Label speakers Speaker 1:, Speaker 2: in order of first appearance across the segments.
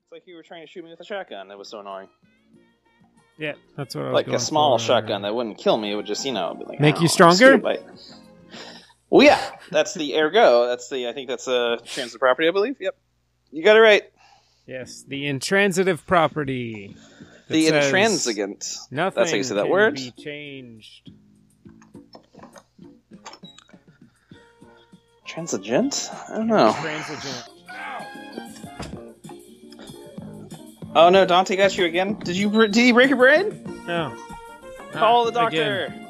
Speaker 1: It's like you were trying to shoot me with a shotgun. That was so annoying.
Speaker 2: Yeah, that's what I was
Speaker 1: Like
Speaker 2: going
Speaker 1: a small
Speaker 2: for.
Speaker 1: shotgun that wouldn't kill me. It would just, be like...
Speaker 2: Make you stronger?
Speaker 1: Well, yeah. That's the ergo. I think that's a transitive property, I believe. Yep. You got it right.
Speaker 2: Yes, the intransitive property.
Speaker 1: The intransigent.
Speaker 2: Nothing
Speaker 1: That's how you say that
Speaker 2: can
Speaker 1: word?
Speaker 2: be changed.
Speaker 1: Transigent? I don't know.
Speaker 2: Intransigent.
Speaker 1: Oh no, Dante got you again? Did he break your brain?
Speaker 2: No.
Speaker 1: Call the doctor.
Speaker 2: Again.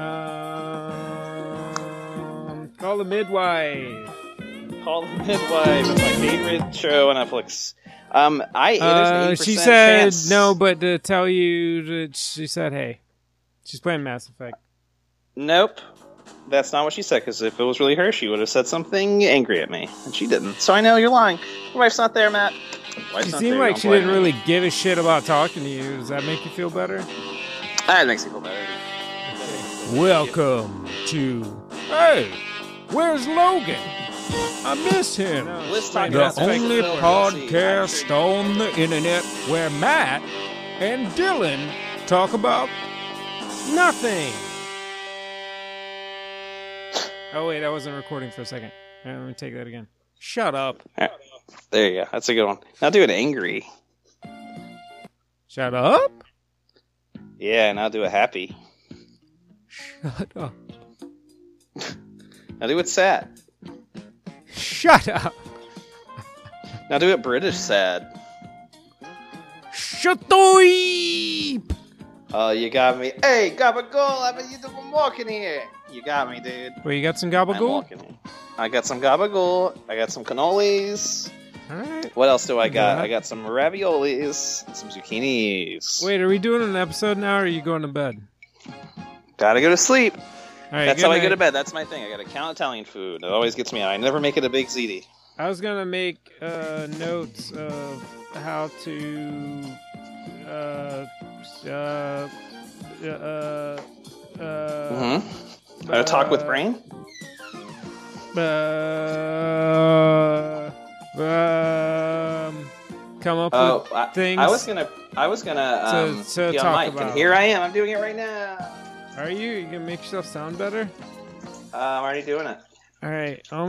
Speaker 2: Call the midwife.
Speaker 1: Call the midwife. That's my favorite show on Netflix. There's an 80%
Speaker 2: she said
Speaker 1: chance.
Speaker 2: no, but to tell you, she said, hey. She's playing Mass Effect.
Speaker 1: Nope. That's not what she said, because if it was really her, she would have said something angry at me. And she didn't. So I know you're lying. Your wife's not there, Matt.
Speaker 2: She seemed like she didn't really give a shit about talking to you. Does that make you feel better?
Speaker 1: That makes me feel better.
Speaker 2: Welcome to... Hey, where's Logan? I miss him. The only podcast on the internet where Matt and Dylan talk about nothing. Oh, wait, I wasn't recording for a second. Let me take that again. Shut up.
Speaker 1: There you go. That's a good one. Now do it angry.
Speaker 2: Shut up?
Speaker 1: Yeah, now do it happy.
Speaker 2: Shut up.
Speaker 1: Now do it sad.
Speaker 2: Shut up.
Speaker 1: Now do it British sad.
Speaker 2: Shut up.
Speaker 1: Oh, you got me. Hey, gabagool, I'm walking here. You got me, dude.
Speaker 2: Well, you got some
Speaker 1: I'm
Speaker 2: gabagool?
Speaker 1: walking here. I got some gabagool. I got some cannolis.
Speaker 2: All right.
Speaker 1: What else do I got?
Speaker 2: Yeah.
Speaker 1: I got some raviolis and some zucchinis.
Speaker 2: Wait, are we doing an episode now, or are you going to bed?
Speaker 1: Gotta go to sleep.
Speaker 2: All right,
Speaker 1: That's
Speaker 2: good
Speaker 1: how I
Speaker 2: night.
Speaker 1: go to bed. That's my thing. I gotta count Italian food. It always gets me out. I never make it a big ziti.
Speaker 2: I was gonna make notes of how to
Speaker 1: How to talk with brain?
Speaker 2: Come up with things.
Speaker 1: I was gonna
Speaker 2: to
Speaker 1: be on
Speaker 2: talk
Speaker 1: mic,
Speaker 2: about.
Speaker 1: and here I am. I'm doing it right now.
Speaker 2: Are you? You gonna make yourself sound better?
Speaker 1: I'm already doing it.
Speaker 2: All right, I'm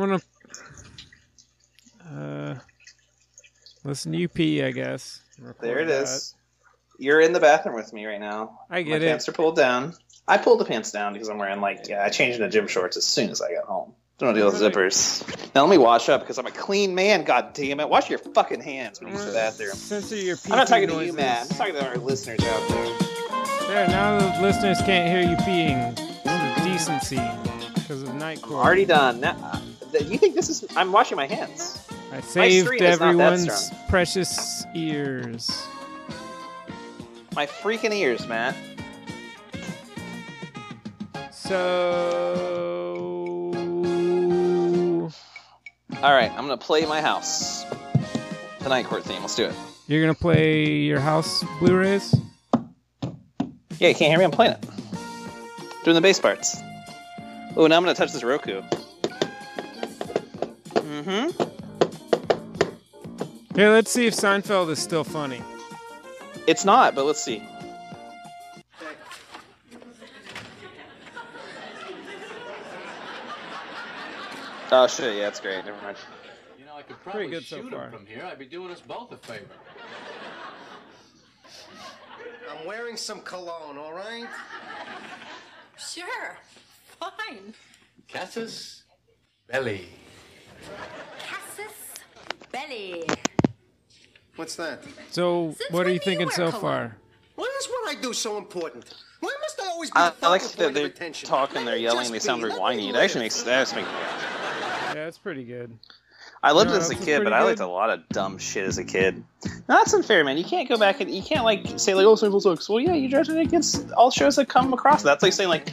Speaker 2: gonna listen to you pee, I guess.
Speaker 1: There it is. You're in the bathroom with me right now.
Speaker 2: I get
Speaker 1: My pants are pulled down. I pulled the pants down because I'm wearing I changed into gym shorts as soon as I got home. Don't deal with zippers. Now let me wash up because I'm a clean man. God damn it! Wash your fucking hands when you use the bathroom.
Speaker 2: Censor your
Speaker 1: I'm not talking
Speaker 2: noises.
Speaker 1: to you, man. I'm talking to our listeners out there.
Speaker 2: There, now the listeners can't hear you peeing. This is decency because of night court.
Speaker 1: Already done. Now, do you think this is? I'm washing my hands.
Speaker 2: I saved
Speaker 1: stream is not that
Speaker 2: everyone's
Speaker 1: strong.
Speaker 2: precious ears.
Speaker 1: My freaking ears, Matt.
Speaker 2: So,
Speaker 1: All right, I'm gonna play my house. The night court theme. Let's do it.
Speaker 2: you're gonna play your house Blu-rays?
Speaker 1: Yeah, you can't hear me. I'm playing it. Doing the bass parts. Oh, now I'm gonna touch this Roku.
Speaker 2: Here, let's see if Seinfeld is still funny.
Speaker 1: It's not, but let's see. Oh shit! Yeah, it's great. Never mind.
Speaker 3: You know, I could probably
Speaker 2: good so
Speaker 3: shoot
Speaker 2: far.
Speaker 3: him from here. I'd be doing us both a favor.
Speaker 4: I'm wearing some cologne, all right?
Speaker 5: Sure. Fine.
Speaker 3: Casus Belli.
Speaker 5: Cassis belly.
Speaker 4: What's that?
Speaker 2: So,
Speaker 5: Since
Speaker 2: what are
Speaker 5: when
Speaker 2: you
Speaker 5: do you
Speaker 2: thinking
Speaker 5: wear
Speaker 2: so
Speaker 5: cologne?
Speaker 2: far?
Speaker 4: Why is what I do so important? Why must I always be
Speaker 1: I
Speaker 4: the focal
Speaker 1: like
Speaker 4: point
Speaker 1: that
Speaker 4: of
Speaker 1: they're
Speaker 4: attention?
Speaker 1: talking,
Speaker 4: Let
Speaker 1: they're
Speaker 4: me
Speaker 1: yelling,
Speaker 4: just
Speaker 1: they
Speaker 4: be.
Speaker 1: sound very
Speaker 4: Let me
Speaker 1: whiny. That
Speaker 4: live.
Speaker 1: actually makes me happy.
Speaker 2: Yeah, it's pretty good.
Speaker 1: I loved
Speaker 2: You
Speaker 1: it
Speaker 2: know
Speaker 1: as a
Speaker 2: what else is
Speaker 1: kid, but
Speaker 2: pretty
Speaker 1: I liked
Speaker 2: good?
Speaker 1: a lot of dumb shit as a kid. No, that's unfair, man. You can't go back and you can't say oh, Seinfeld sucks. Well, yeah, you judge it against all shows that come across. That's like saying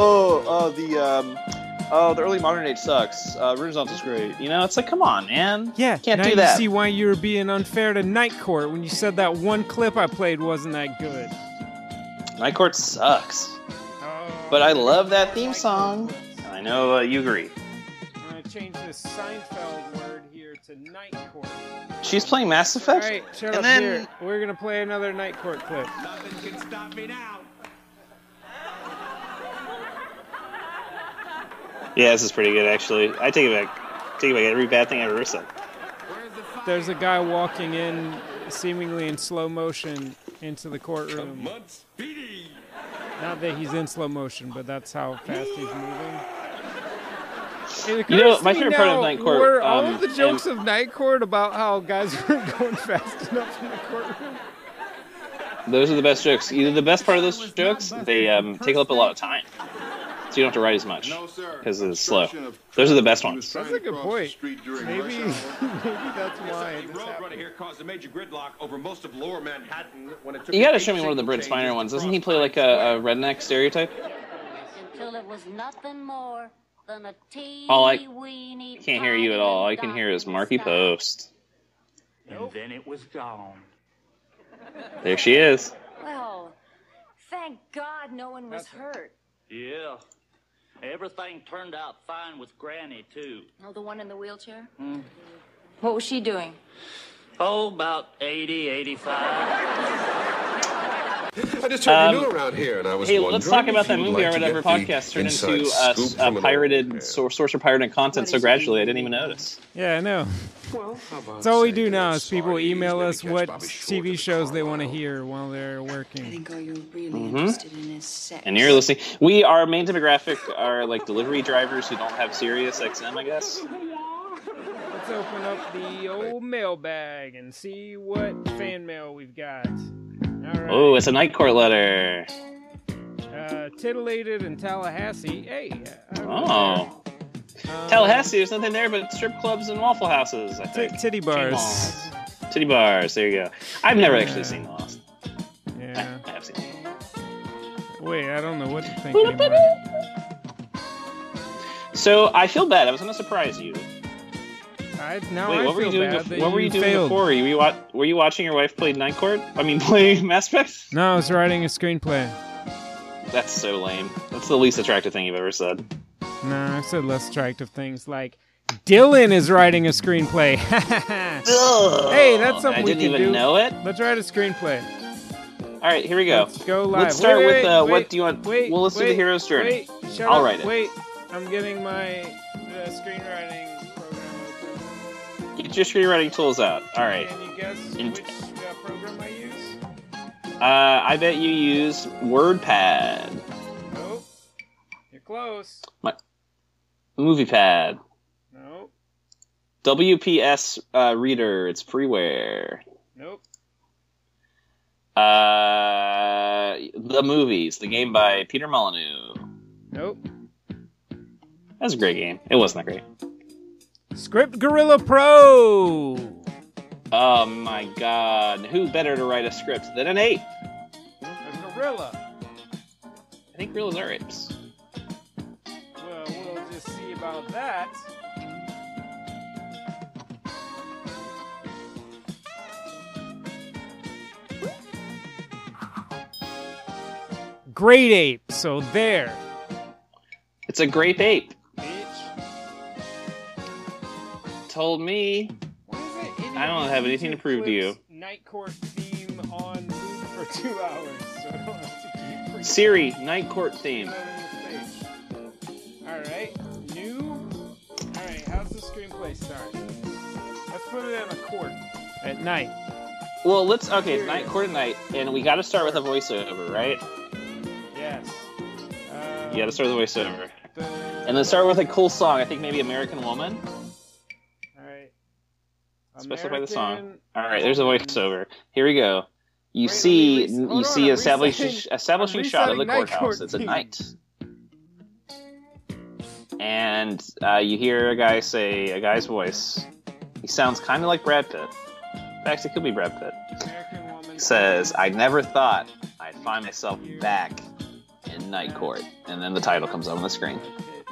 Speaker 1: the early modern age sucks. Renaissance is great. You know, it's like, come on, man.
Speaker 2: Yeah,
Speaker 1: Can't
Speaker 2: now
Speaker 1: do
Speaker 2: you
Speaker 1: that.
Speaker 2: see why you were being unfair to Night Court when you said that one clip I played wasn't that good.
Speaker 1: Night Court sucks. But I love that theme song. And I know you agree.
Speaker 2: I'm going to change this Seinfeld word here to Night Court.
Speaker 1: She's playing Mass Effect?
Speaker 2: All right, shut
Speaker 1: And
Speaker 2: up
Speaker 1: then-
Speaker 2: here. We're gonna play another Night Court clip.
Speaker 6: Nothing can stop me now.
Speaker 1: Yeah, this is pretty good, actually. I take it back. Take it back. Every bad thing I've ever said.
Speaker 2: There's a guy walking in, seemingly in slow motion, into the courtroom. Not that he's in slow motion, but that's how fast he's moving. It
Speaker 1: You know,
Speaker 2: occurs
Speaker 1: my
Speaker 2: to me
Speaker 1: favorite part of
Speaker 2: now,
Speaker 1: Night Court,
Speaker 2: were all of the
Speaker 1: and-
Speaker 2: jokes of Night Court about how guys weren't going fast enough in the courtroom?
Speaker 1: Those are the best jokes. Either the best part of those jokes, they take up a lot of time. So you don't have to write as much. Because it's slow. Those are the best ones.
Speaker 2: That's a good point. Maybe that's why.
Speaker 6: The roadrunner here caused a major gridlock over most of lower Manhattan when it took
Speaker 1: You gotta
Speaker 6: eight
Speaker 1: show me one of the
Speaker 6: signal
Speaker 1: Brent Spiner
Speaker 6: changes
Speaker 1: ones.
Speaker 6: to
Speaker 1: Doesn't he
Speaker 6: cross
Speaker 1: play like a redneck stereotype?
Speaker 5: Until it was nothing more than a teeny weeny.
Speaker 1: Can't hear you at all. All I can hear is Marky Post.
Speaker 7: And then it was gone.
Speaker 1: There she is.
Speaker 5: Well, thank God no one was hurt.
Speaker 7: Yeah. Everything turned out fine with Granny, too.
Speaker 5: Oh, the one in the wheelchair? What was she doing?
Speaker 7: Oh, about 80, 85.
Speaker 4: I just heard you knew around here, and I was
Speaker 1: Hey,
Speaker 4: wondering
Speaker 1: let's talk about
Speaker 4: if
Speaker 1: that
Speaker 4: you'd
Speaker 1: movie
Speaker 4: like
Speaker 1: our
Speaker 4: to
Speaker 1: whatever
Speaker 4: get the
Speaker 1: podcast turned
Speaker 4: inside
Speaker 1: into
Speaker 4: scoop from an
Speaker 1: pirated
Speaker 4: old-
Speaker 1: source of pirated content so gradually I didn't even notice.
Speaker 2: Yeah, I know.
Speaker 4: Well, how about
Speaker 2: That's all we
Speaker 4: saying
Speaker 2: do now
Speaker 4: you're
Speaker 2: is people
Speaker 4: sorry,
Speaker 2: email
Speaker 4: maybe
Speaker 2: us
Speaker 4: catch
Speaker 2: what
Speaker 4: Bobby Short
Speaker 2: TV
Speaker 4: at the
Speaker 2: shows they
Speaker 4: car.
Speaker 2: want to hear while they're
Speaker 8: I
Speaker 2: working.
Speaker 8: think all you're really interested in is sex.
Speaker 1: And you're listening. Our main demographic are like delivery drivers who don't have Sirius XM, I guess.
Speaker 2: Let's open up the old mailbag and see what fan mail we've got. All right.
Speaker 1: Oh, it's a Night Court letter.
Speaker 2: Titillated in Tallahassee. Hey.
Speaker 1: Oh. Tallahassee, there's nothing there but strip clubs and Waffle Houses, I think.
Speaker 2: Titty bars.
Speaker 1: Malls. Titty bars, there you go. I've never actually seen Lost.
Speaker 2: Yeah.
Speaker 1: I have seen it.
Speaker 2: Wait, I don't know what to think anymore.
Speaker 1: So, I feel bad. I was going to surprise you.
Speaker 2: Now
Speaker 1: Wait,
Speaker 2: I
Speaker 1: what were you
Speaker 2: feel
Speaker 1: doing,
Speaker 2: bad that
Speaker 1: what were you doing
Speaker 2: failed.
Speaker 1: before? Were you watching your wife play Night Court? I mean, play Mass Effect?
Speaker 2: No, I was writing a screenplay.
Speaker 1: That's so lame. That's the least attractive thing you've ever said.
Speaker 2: No, I've said less attractive things like Dylan is writing a screenplay. Hey, that's something
Speaker 1: I
Speaker 2: we
Speaker 1: didn't
Speaker 2: can
Speaker 1: even
Speaker 2: do.
Speaker 1: know it.
Speaker 2: Let's write a screenplay.
Speaker 1: All right, here we go.
Speaker 2: Let's go live.
Speaker 1: Let's start with
Speaker 2: wait,
Speaker 1: what do you want?
Speaker 2: Wait,
Speaker 1: well, let's do the hero's journey.
Speaker 2: Wait, shut
Speaker 1: I'll
Speaker 2: up.
Speaker 1: write it.
Speaker 2: Wait, I'm getting my screenwriting program open.
Speaker 1: Get your screenwriting tools out. All right.
Speaker 2: Can you guess which program I use?
Speaker 1: I bet you use WordPad.
Speaker 2: Nope. You're close.
Speaker 1: MoviePad.
Speaker 2: Nope.
Speaker 1: WPS Reader. It's freeware.
Speaker 2: Nope.
Speaker 1: The Movies. The game by Peter Molyneux.
Speaker 2: Nope.
Speaker 1: That was a great game. It wasn't that great.
Speaker 2: Script Gorilla Pro.
Speaker 1: Oh my god. Who better to write a script than an ape?
Speaker 2: A gorilla.
Speaker 1: I think gorillas are apes.
Speaker 2: Well, we'll just see about that. Great ape. So there.
Speaker 1: It's a grape ape.
Speaker 2: Bitch.
Speaker 1: Told me.
Speaker 2: What is it?
Speaker 1: I don't have anything to prove to you.
Speaker 2: Night Court theme on loop for 2 hours. So I don't have to keep
Speaker 1: Siri, Night Court theme.
Speaker 2: Alright, new. Alright, how's the screenplay start? Let's put it in a court at night.
Speaker 1: Well, Night Court at night, and we gotta start with a voiceover, right?
Speaker 2: Yes.
Speaker 1: You gotta start with a voiceover. And then start with a cool song, I think maybe American Woman.
Speaker 2: Alright.
Speaker 1: Specify the song. Alright, there's a voiceover. Here we go. You see establishing shot of the
Speaker 2: Night
Speaker 1: courthouse.
Speaker 2: Court
Speaker 1: It's at
Speaker 2: theme.
Speaker 1: night. And you hear a guy's voice. He sounds kind of like Brad Pitt. In fact, it could be Brad Pitt.
Speaker 2: American Woman
Speaker 1: He says, I never thought I'd find myself back in Night Court. And then the title comes up on the screen.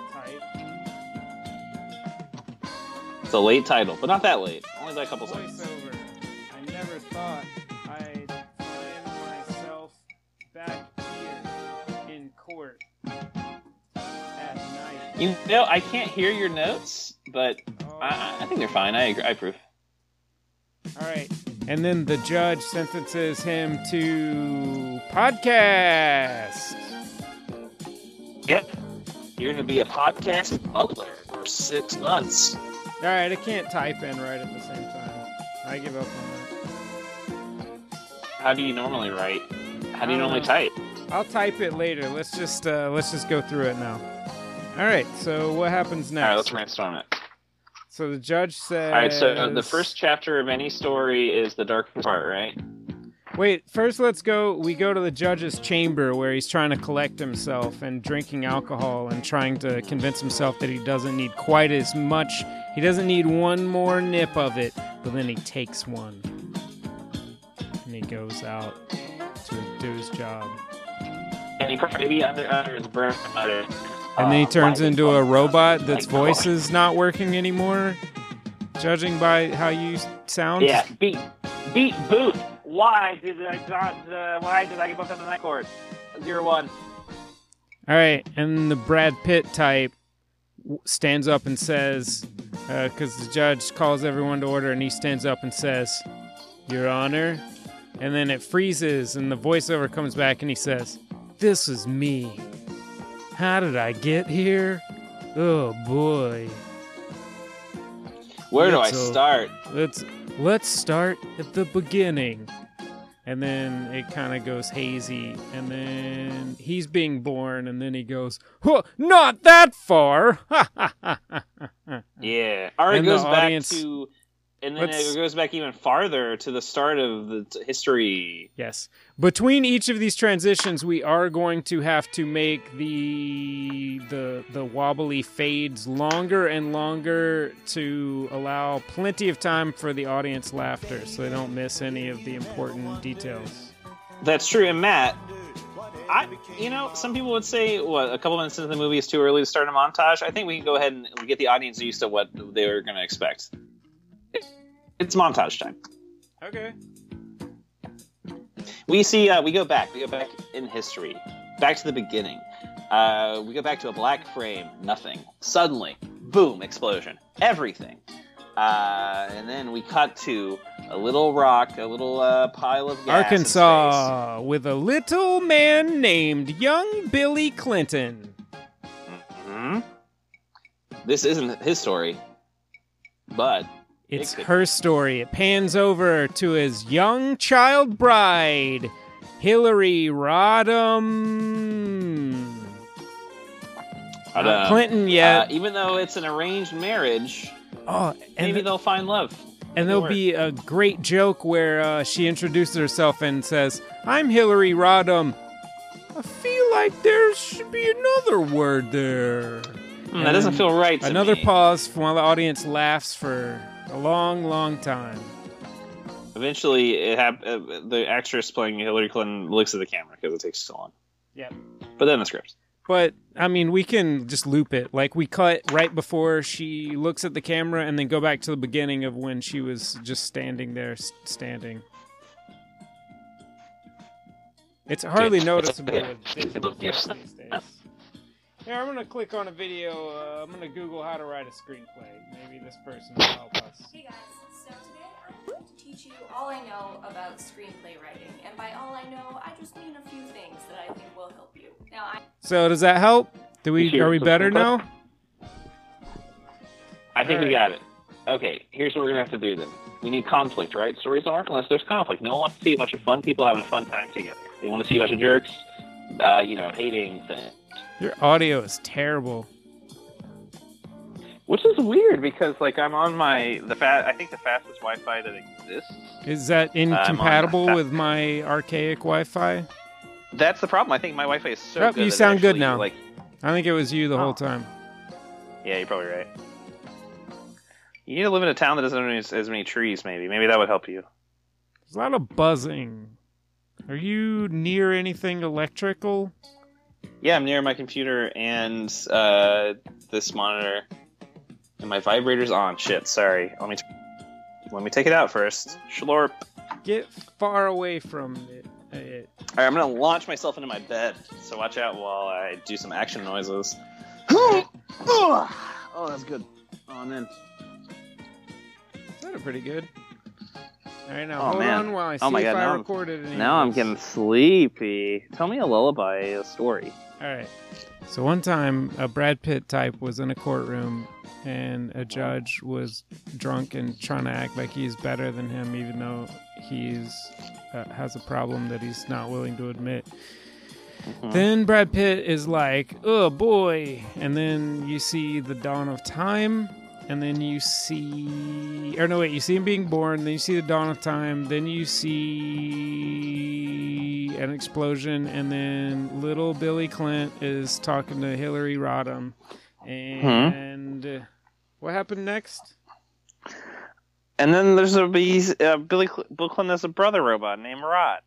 Speaker 1: It's a late title, but not that late. Only by a couple seconds.
Speaker 2: Voiceover. I never thought I'd find myself back here in court at night.
Speaker 1: You know, I can't hear your notes, but
Speaker 2: Oh,
Speaker 1: I think they're fine. I agree. I approve.
Speaker 2: All right. And then the judge sentences him to podcast.
Speaker 1: Yep. You're going to be a podcast butler for 6 months.
Speaker 2: All right, I can't type and write at the same time. I give up on that.
Speaker 1: How do you normally write? How do you normally type?
Speaker 2: I'll type it later. Let's just go through it now. All right. So what happens next?
Speaker 1: All right, let's brainstorm it.
Speaker 2: So the judge says...
Speaker 1: All right, so the first chapter of any story is the dark part, right?
Speaker 2: Wait, first we go to the judge's chamber where he's trying to collect himself and drinking alcohol and trying to convince himself that he doesn't need quite as much. He doesn't need one more nip of it, but then he takes one. And he goes out to do his job.
Speaker 1: And he probably under his breath muttered,
Speaker 2: and then he turns into a robot that's voice is not working anymore, judging by how you sound.
Speaker 1: Yeah, beat boot. Why did I give up on the night court? 0-1.
Speaker 2: All right, and the Brad Pitt type stands up and says, because the judge calls everyone to order, and he stands up and says, "Your Honor," and then it freezes, and the voiceover comes back, and he says, "This is me. How did I get here? Oh boy.
Speaker 1: Where do I start?
Speaker 2: Let's start at the beginning." And then it kind of goes hazy, and then he's being born, and then he goes, "Huh, not that far!"
Speaker 1: Yeah. Or it goes back to... And then it goes back even farther to the start of the history.
Speaker 2: Yes. Between each of these transitions, we are going to have to make the wobbly fades longer and longer to allow plenty of time for the audience laughter, so they don't miss any of the important details.
Speaker 1: That's true. And Matt, some people would say, a couple minutes into the movie is too early to start a montage. I think we can go ahead and get the audience used to what they were going to expect. It's montage time.
Speaker 2: Okay.
Speaker 1: We go back in history, back to the beginning. We go back to a black frame, nothing. Suddenly, boom, explosion, everything. And then we cut to a little rock, a little pile of gas.
Speaker 2: Arkansas, with a little man named Young Billy Clinton.
Speaker 1: Mm-hmm. This isn't his story, but...
Speaker 2: It's her story. It pans over to his young child bride, Hillary Rodham. Not Clinton yet.
Speaker 1: Even though it's an arranged marriage, maybe they'll find love.
Speaker 2: And there'll be a great joke where she introduces herself and says, "I'm Hillary Rodham. I feel like there should be another word there."
Speaker 1: That doesn't feel right to
Speaker 2: Another
Speaker 1: me.
Speaker 2: pause while the audience laughs for a long, long time.
Speaker 1: Eventually, the actress playing Hillary Clinton looks at the camera because it takes so long.
Speaker 2: Yep.
Speaker 1: But then the script.
Speaker 2: But, I mean, we can just loop it. Like, we cut right before she looks at the camera and then go back to the beginning of when she was just standing there, standing. It's hardly noticeable with digital these days. Here, I'm going to click on a video. I'm going to Google how to write a screenplay. Maybe this person will help us.
Speaker 9: Hey guys, so today I'm going to teach you all I know about screenplay writing. And by all I know, I just mean a few things that I think will help you.
Speaker 2: So does that help? Are we better now?
Speaker 1: I think we got it. Okay, here's what we're going to have to do then. We need conflict, right? Stories don't work unless there's conflict. No one wants to see a bunch of fun people having a fun time together. They want to see a bunch of jerks, hating things.
Speaker 2: Your audio is terrible.
Speaker 1: Which is weird because, I'm on I think the fastest Wi-Fi that exists.
Speaker 2: Is that incompatible with my archaic Wi-Fi?
Speaker 1: That's the problem. I think my Wi-Fi is so good.
Speaker 2: You sound good now.
Speaker 1: I
Speaker 2: think it was you the whole time.
Speaker 1: Yeah, you're probably right. You need to live in a town that doesn't have as many trees, maybe. Maybe that would help you.
Speaker 2: There's a lot of buzzing. Are you near anything electrical?
Speaker 1: Yeah, I'm near my computer and this monitor. And my vibrator's on. Shit, sorry. Let me take it out first. Schlorp.
Speaker 2: Get far away from it.
Speaker 1: Alright, I'm gonna launch myself into my bed. So watch out while I do some action noises. Oh, that's good. Oh, and then
Speaker 2: sounded pretty good. All right, now
Speaker 1: Oh,
Speaker 2: hold
Speaker 1: man.
Speaker 2: on while I see
Speaker 1: Oh my
Speaker 2: if
Speaker 1: God,
Speaker 2: I
Speaker 1: now I'm-
Speaker 2: recorded any.
Speaker 1: Now
Speaker 2: of
Speaker 1: I'm
Speaker 2: this.
Speaker 1: getting sleepy. Tell me a lullaby, a story.
Speaker 2: All right. So one time, a Brad Pitt type was in a courtroom, and a judge was drunk and trying to act like he's better than him, even though he's has a problem that he's not willing to admit. Then Brad Pitt is like, "Oh boy," and then you see the dawn of time, and then you see, you see him being born, then you see the dawn of time, then you see an explosion, and then little Billy Clint is talking to Hillary Rodham, and what happened next?
Speaker 1: And then there's Bill Clinton has a brother robot named Rod.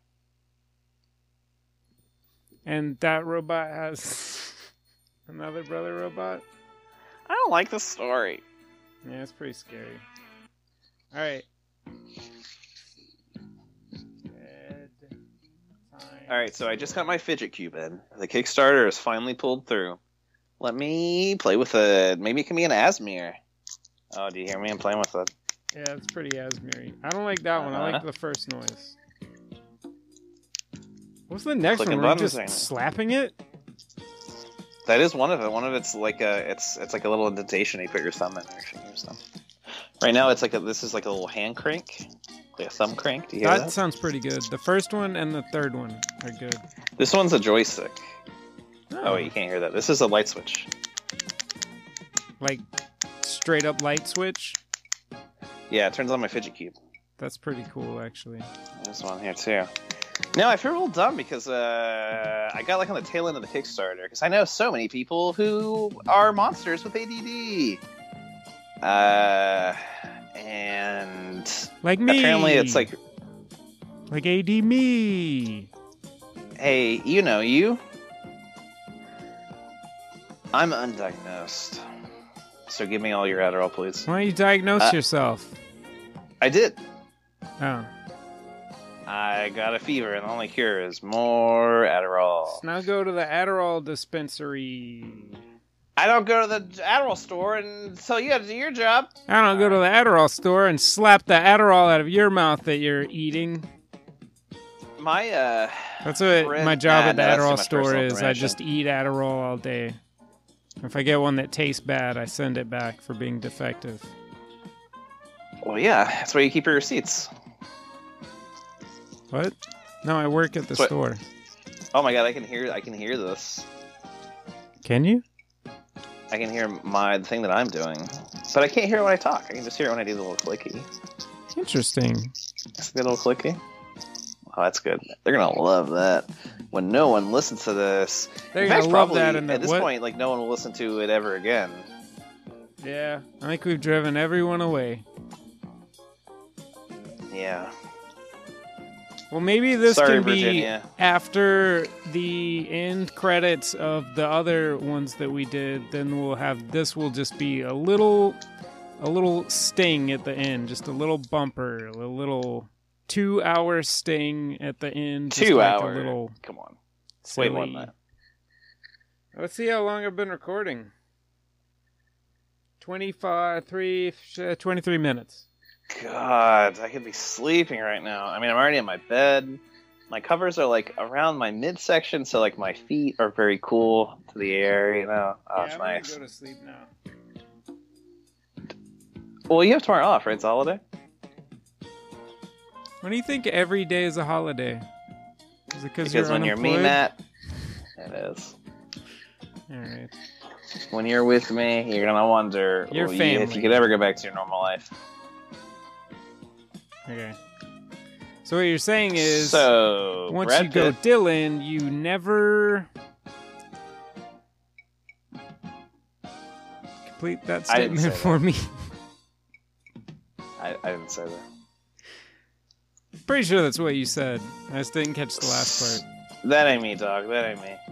Speaker 2: And that robot has another brother robot?
Speaker 1: I don't like this story.
Speaker 2: Yeah, it's pretty scary. Alright.
Speaker 1: Alright, so I just got my fidget cube in. The Kickstarter is finally pulled through. Let me play with it. Maybe it can be an Asmir. Oh, do you hear me? I'm playing with it.
Speaker 2: Yeah, it's pretty Asmir-y. I don't like that one. I like the first noise. What's the next
Speaker 1: Clicking
Speaker 2: one? Were you
Speaker 1: buttons,
Speaker 2: just
Speaker 1: ain't it?
Speaker 2: slapping it?
Speaker 1: That is one of it. One of it's like it's like a little indentation. You put your thumb in or fingers thumb. Right now, it's like this is like a little hand crank, like a thumb crank. Do you hear that?
Speaker 2: Sounds pretty good. The first one and the third one are good.
Speaker 1: This one's a joystick. Oh wait, you can't hear that. This is a light switch.
Speaker 2: Like straight up light switch.
Speaker 1: Yeah, it turns on my fidget cube.
Speaker 2: That's pretty cool, actually.
Speaker 1: There's one here too. No, I feel real dumb because I got like on the tail end of the Kickstarter because I know so many people who are monsters with ADD. And
Speaker 2: like me.
Speaker 1: Apparently, it's like
Speaker 2: AD me.
Speaker 1: Hey, you know you. I'm undiagnosed, so give me all your Adderall, please.
Speaker 2: Why don't you diagnose yourself?
Speaker 1: I did.
Speaker 2: Oh.
Speaker 1: I got a fever, and the only cure is more Adderall.
Speaker 2: So now go to the Adderall dispensary.
Speaker 1: I don't go to the Adderall store and tell you how to do your job.
Speaker 2: I don't go to the Adderall store and slap the Adderall out of your mouth that you're eating.
Speaker 1: My
Speaker 2: That's what
Speaker 1: friend-
Speaker 2: my job at the
Speaker 1: that's too
Speaker 2: Adderall
Speaker 1: much
Speaker 2: store
Speaker 1: personal
Speaker 2: is. I
Speaker 1: information.
Speaker 2: just eat Adderall all day. If I get one that tastes bad, I send it back for being defective.
Speaker 1: Well, yeah, that's where you keep your receipts.
Speaker 2: What? No, I work at the
Speaker 1: What?
Speaker 2: store.
Speaker 1: Oh my god, I can hear this.
Speaker 2: Can you?
Speaker 1: I can hear the thing that I'm doing, but I can't hear it when I talk. I can just hear it when I do the little clicky.
Speaker 2: Interesting.
Speaker 1: It's the little clicky. Oh, that's good. They're gonna love that. When no one listens to this,
Speaker 2: They're
Speaker 1: in
Speaker 2: gonna
Speaker 1: fact,
Speaker 2: love
Speaker 1: probably,
Speaker 2: that. And
Speaker 1: at this point, like no one will listen to it ever again.
Speaker 2: Yeah, I think we've driven everyone away.
Speaker 1: Yeah.
Speaker 2: Well, maybe this
Speaker 1: Sorry,
Speaker 2: can be
Speaker 1: Virginia.
Speaker 2: after the end credits of the other ones that we did. Then we'll have this. Will just be a little sting at the end, just a little bumper, a little 2-hour sting at the end. Just
Speaker 1: 2
Speaker 2: like
Speaker 1: hours.
Speaker 2: A little
Speaker 1: Come on.
Speaker 2: silly.
Speaker 1: Way more than that.
Speaker 2: Let's see how long I've been recording. 23 minutes.
Speaker 1: God, I could be sleeping right now. I mean, I'm already in my bed. My covers are like around my midsection, so like my feet are very cool to the air, you know. Oh, it's
Speaker 2: I'm
Speaker 1: nice.
Speaker 2: gonna go to sleep now.
Speaker 1: Well, you have tomorrow off, right? It's a holiday?
Speaker 2: When do you think every day is a holiday? Is it
Speaker 1: Because
Speaker 2: you're
Speaker 1: when you're me,
Speaker 2: unemployed?
Speaker 1: Matt, it is.
Speaker 2: Alright.
Speaker 1: When you're with me, you're gonna wonder
Speaker 2: Your
Speaker 1: if
Speaker 2: family.
Speaker 1: you could ever go back to your normal life.
Speaker 2: Okay. So what you're saying is,
Speaker 1: So,
Speaker 2: once
Speaker 1: Brad
Speaker 2: you go
Speaker 1: Pitt-
Speaker 2: Dylan, you never complete that
Speaker 1: I didn't
Speaker 2: statement
Speaker 1: say
Speaker 2: for me.
Speaker 1: I didn't say that.
Speaker 2: Pretty sure that's what you said. I just didn't catch the last part.
Speaker 1: That ain't me, dog. That ain't me.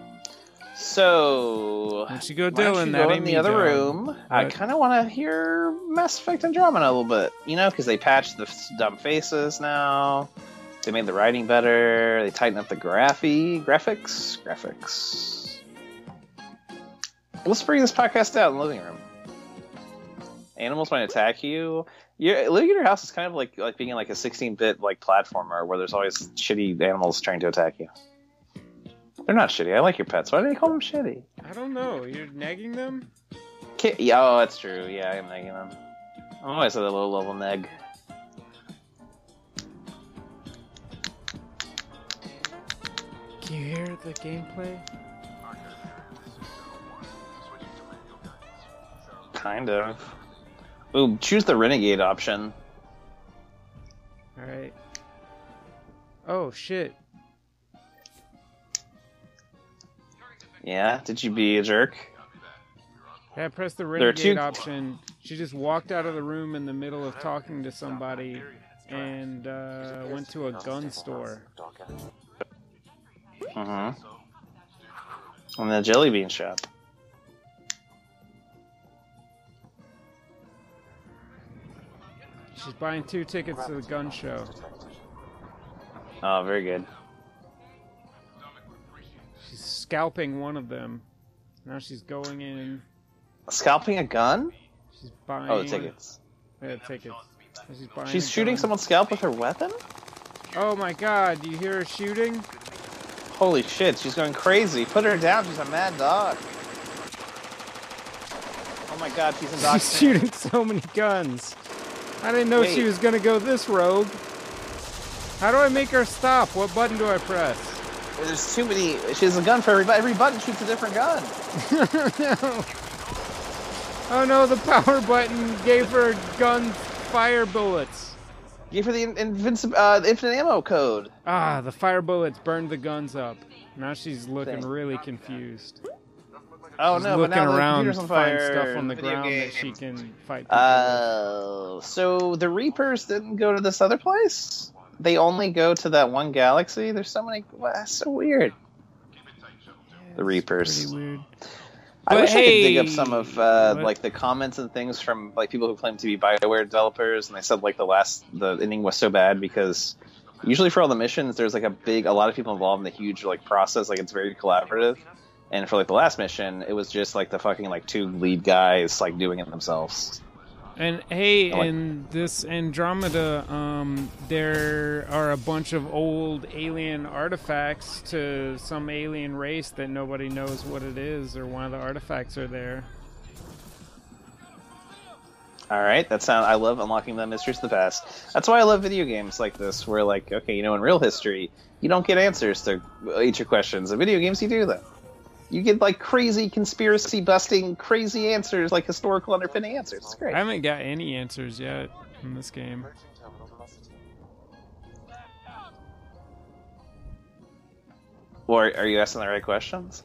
Speaker 1: So,
Speaker 2: Once you go
Speaker 1: why don't
Speaker 2: Dylan,
Speaker 1: you
Speaker 2: that
Speaker 1: go
Speaker 2: ain't
Speaker 1: in
Speaker 2: me,
Speaker 1: the other
Speaker 2: dog.
Speaker 1: room. I
Speaker 2: What?
Speaker 1: kind of want to hear Mass Effect Andromeda a little bit, you know, because they patched the dumb faces now. They made the writing better. They tightened up the graphics. Let's bring this podcast out in the living room. Animals might attack you. Living in your house is kind of like being in like a 16-bit like platformer where there's always shitty animals trying to attack you. They're not shitty. I like your pets. Why do they call them shitty?
Speaker 2: I don't know. You're nagging them?
Speaker 1: Yeah, oh, that's true. Yeah, I'm nagging them. I'm always at a low-level neg.
Speaker 2: Can you hear the gameplay?
Speaker 1: Kind of. Ooh, choose the Renegade option.
Speaker 2: Alright. Oh, shit.
Speaker 1: Yeah, did you be a jerk?
Speaker 2: Yeah, press the Renegade option. She just walked out of the room in the middle of talking to somebody and went to a gun store.
Speaker 1: And the Jelly Bean shop.
Speaker 2: She's buying 2 tickets to the gun show.
Speaker 1: Oh, very good.
Speaker 2: She's scalping one of them. Now she's going in.
Speaker 1: Scalping a gun?
Speaker 2: She's buying...
Speaker 1: Oh, the tickets.
Speaker 2: Yeah, tickets.
Speaker 1: She's shooting someone's scalp with her weapon?
Speaker 2: Oh my god, do you hear her shooting?
Speaker 1: Holy shit, she's going crazy. Put her down, she's a mad dog. Oh my god, she's indoctrinated.
Speaker 2: She's shooting so many guns. I didn't know she was gonna go this rogue. How do I make her stop? What button do I press?
Speaker 1: There's too many. She has a gun for every button shoots a different gun.
Speaker 2: No. Oh no, the power button gave her gun fire bullets.
Speaker 1: Gave her the infinite ammo code.
Speaker 2: Ah, the fire bullets burned the guns up. Now she's looking really confused.
Speaker 1: Oh
Speaker 2: she's
Speaker 1: no,
Speaker 2: looking
Speaker 1: but now
Speaker 2: around
Speaker 1: the computer's on fire.
Speaker 2: Stuff on the
Speaker 1: Video
Speaker 2: ground
Speaker 1: game.
Speaker 2: that she can fight people with.
Speaker 1: So the Reapers didn't go to this other place? They only go to that one galaxy? There's so many... That's so weird. The Reapers.
Speaker 2: Pretty weird.
Speaker 1: I
Speaker 2: But
Speaker 1: wish I could dig up
Speaker 2: hey,
Speaker 1: some of like the comments and things from like people who claim to be BioWare developers, and they said like the ending was so bad because usually for all the missions there's like a lot of people involved in the huge like process, like it's very collaborative. And for like the last mission, it was just like the fucking like 2 lead guys like doing it themselves.
Speaker 2: And hey, in this Andromeda, there are a bunch of old alien artifacts to some alien race that nobody knows what it is or why the artifacts are there.
Speaker 1: All right, I love unlocking the mysteries of the past. That's why I love video games like this, where like, okay, you know, in real history, you don't get answers to each your questions. In video games, you do that. You get like crazy conspiracy busting, crazy answers, like historical underpinning answers. It's great.
Speaker 2: I haven't got any answers yet in this game.
Speaker 1: Or are you asking the right questions?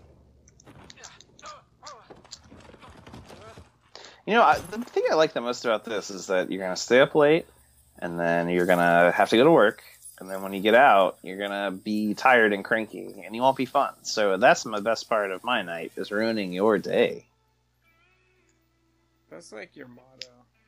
Speaker 1: You know, the thing I like the most about this is that you're going to stay up late, and then you're going to have to go to work, and then when you get out, you're going to be tired and cranky, and you won't be fun. So that's the best part of my night, is ruining your day.
Speaker 2: That's like your motto.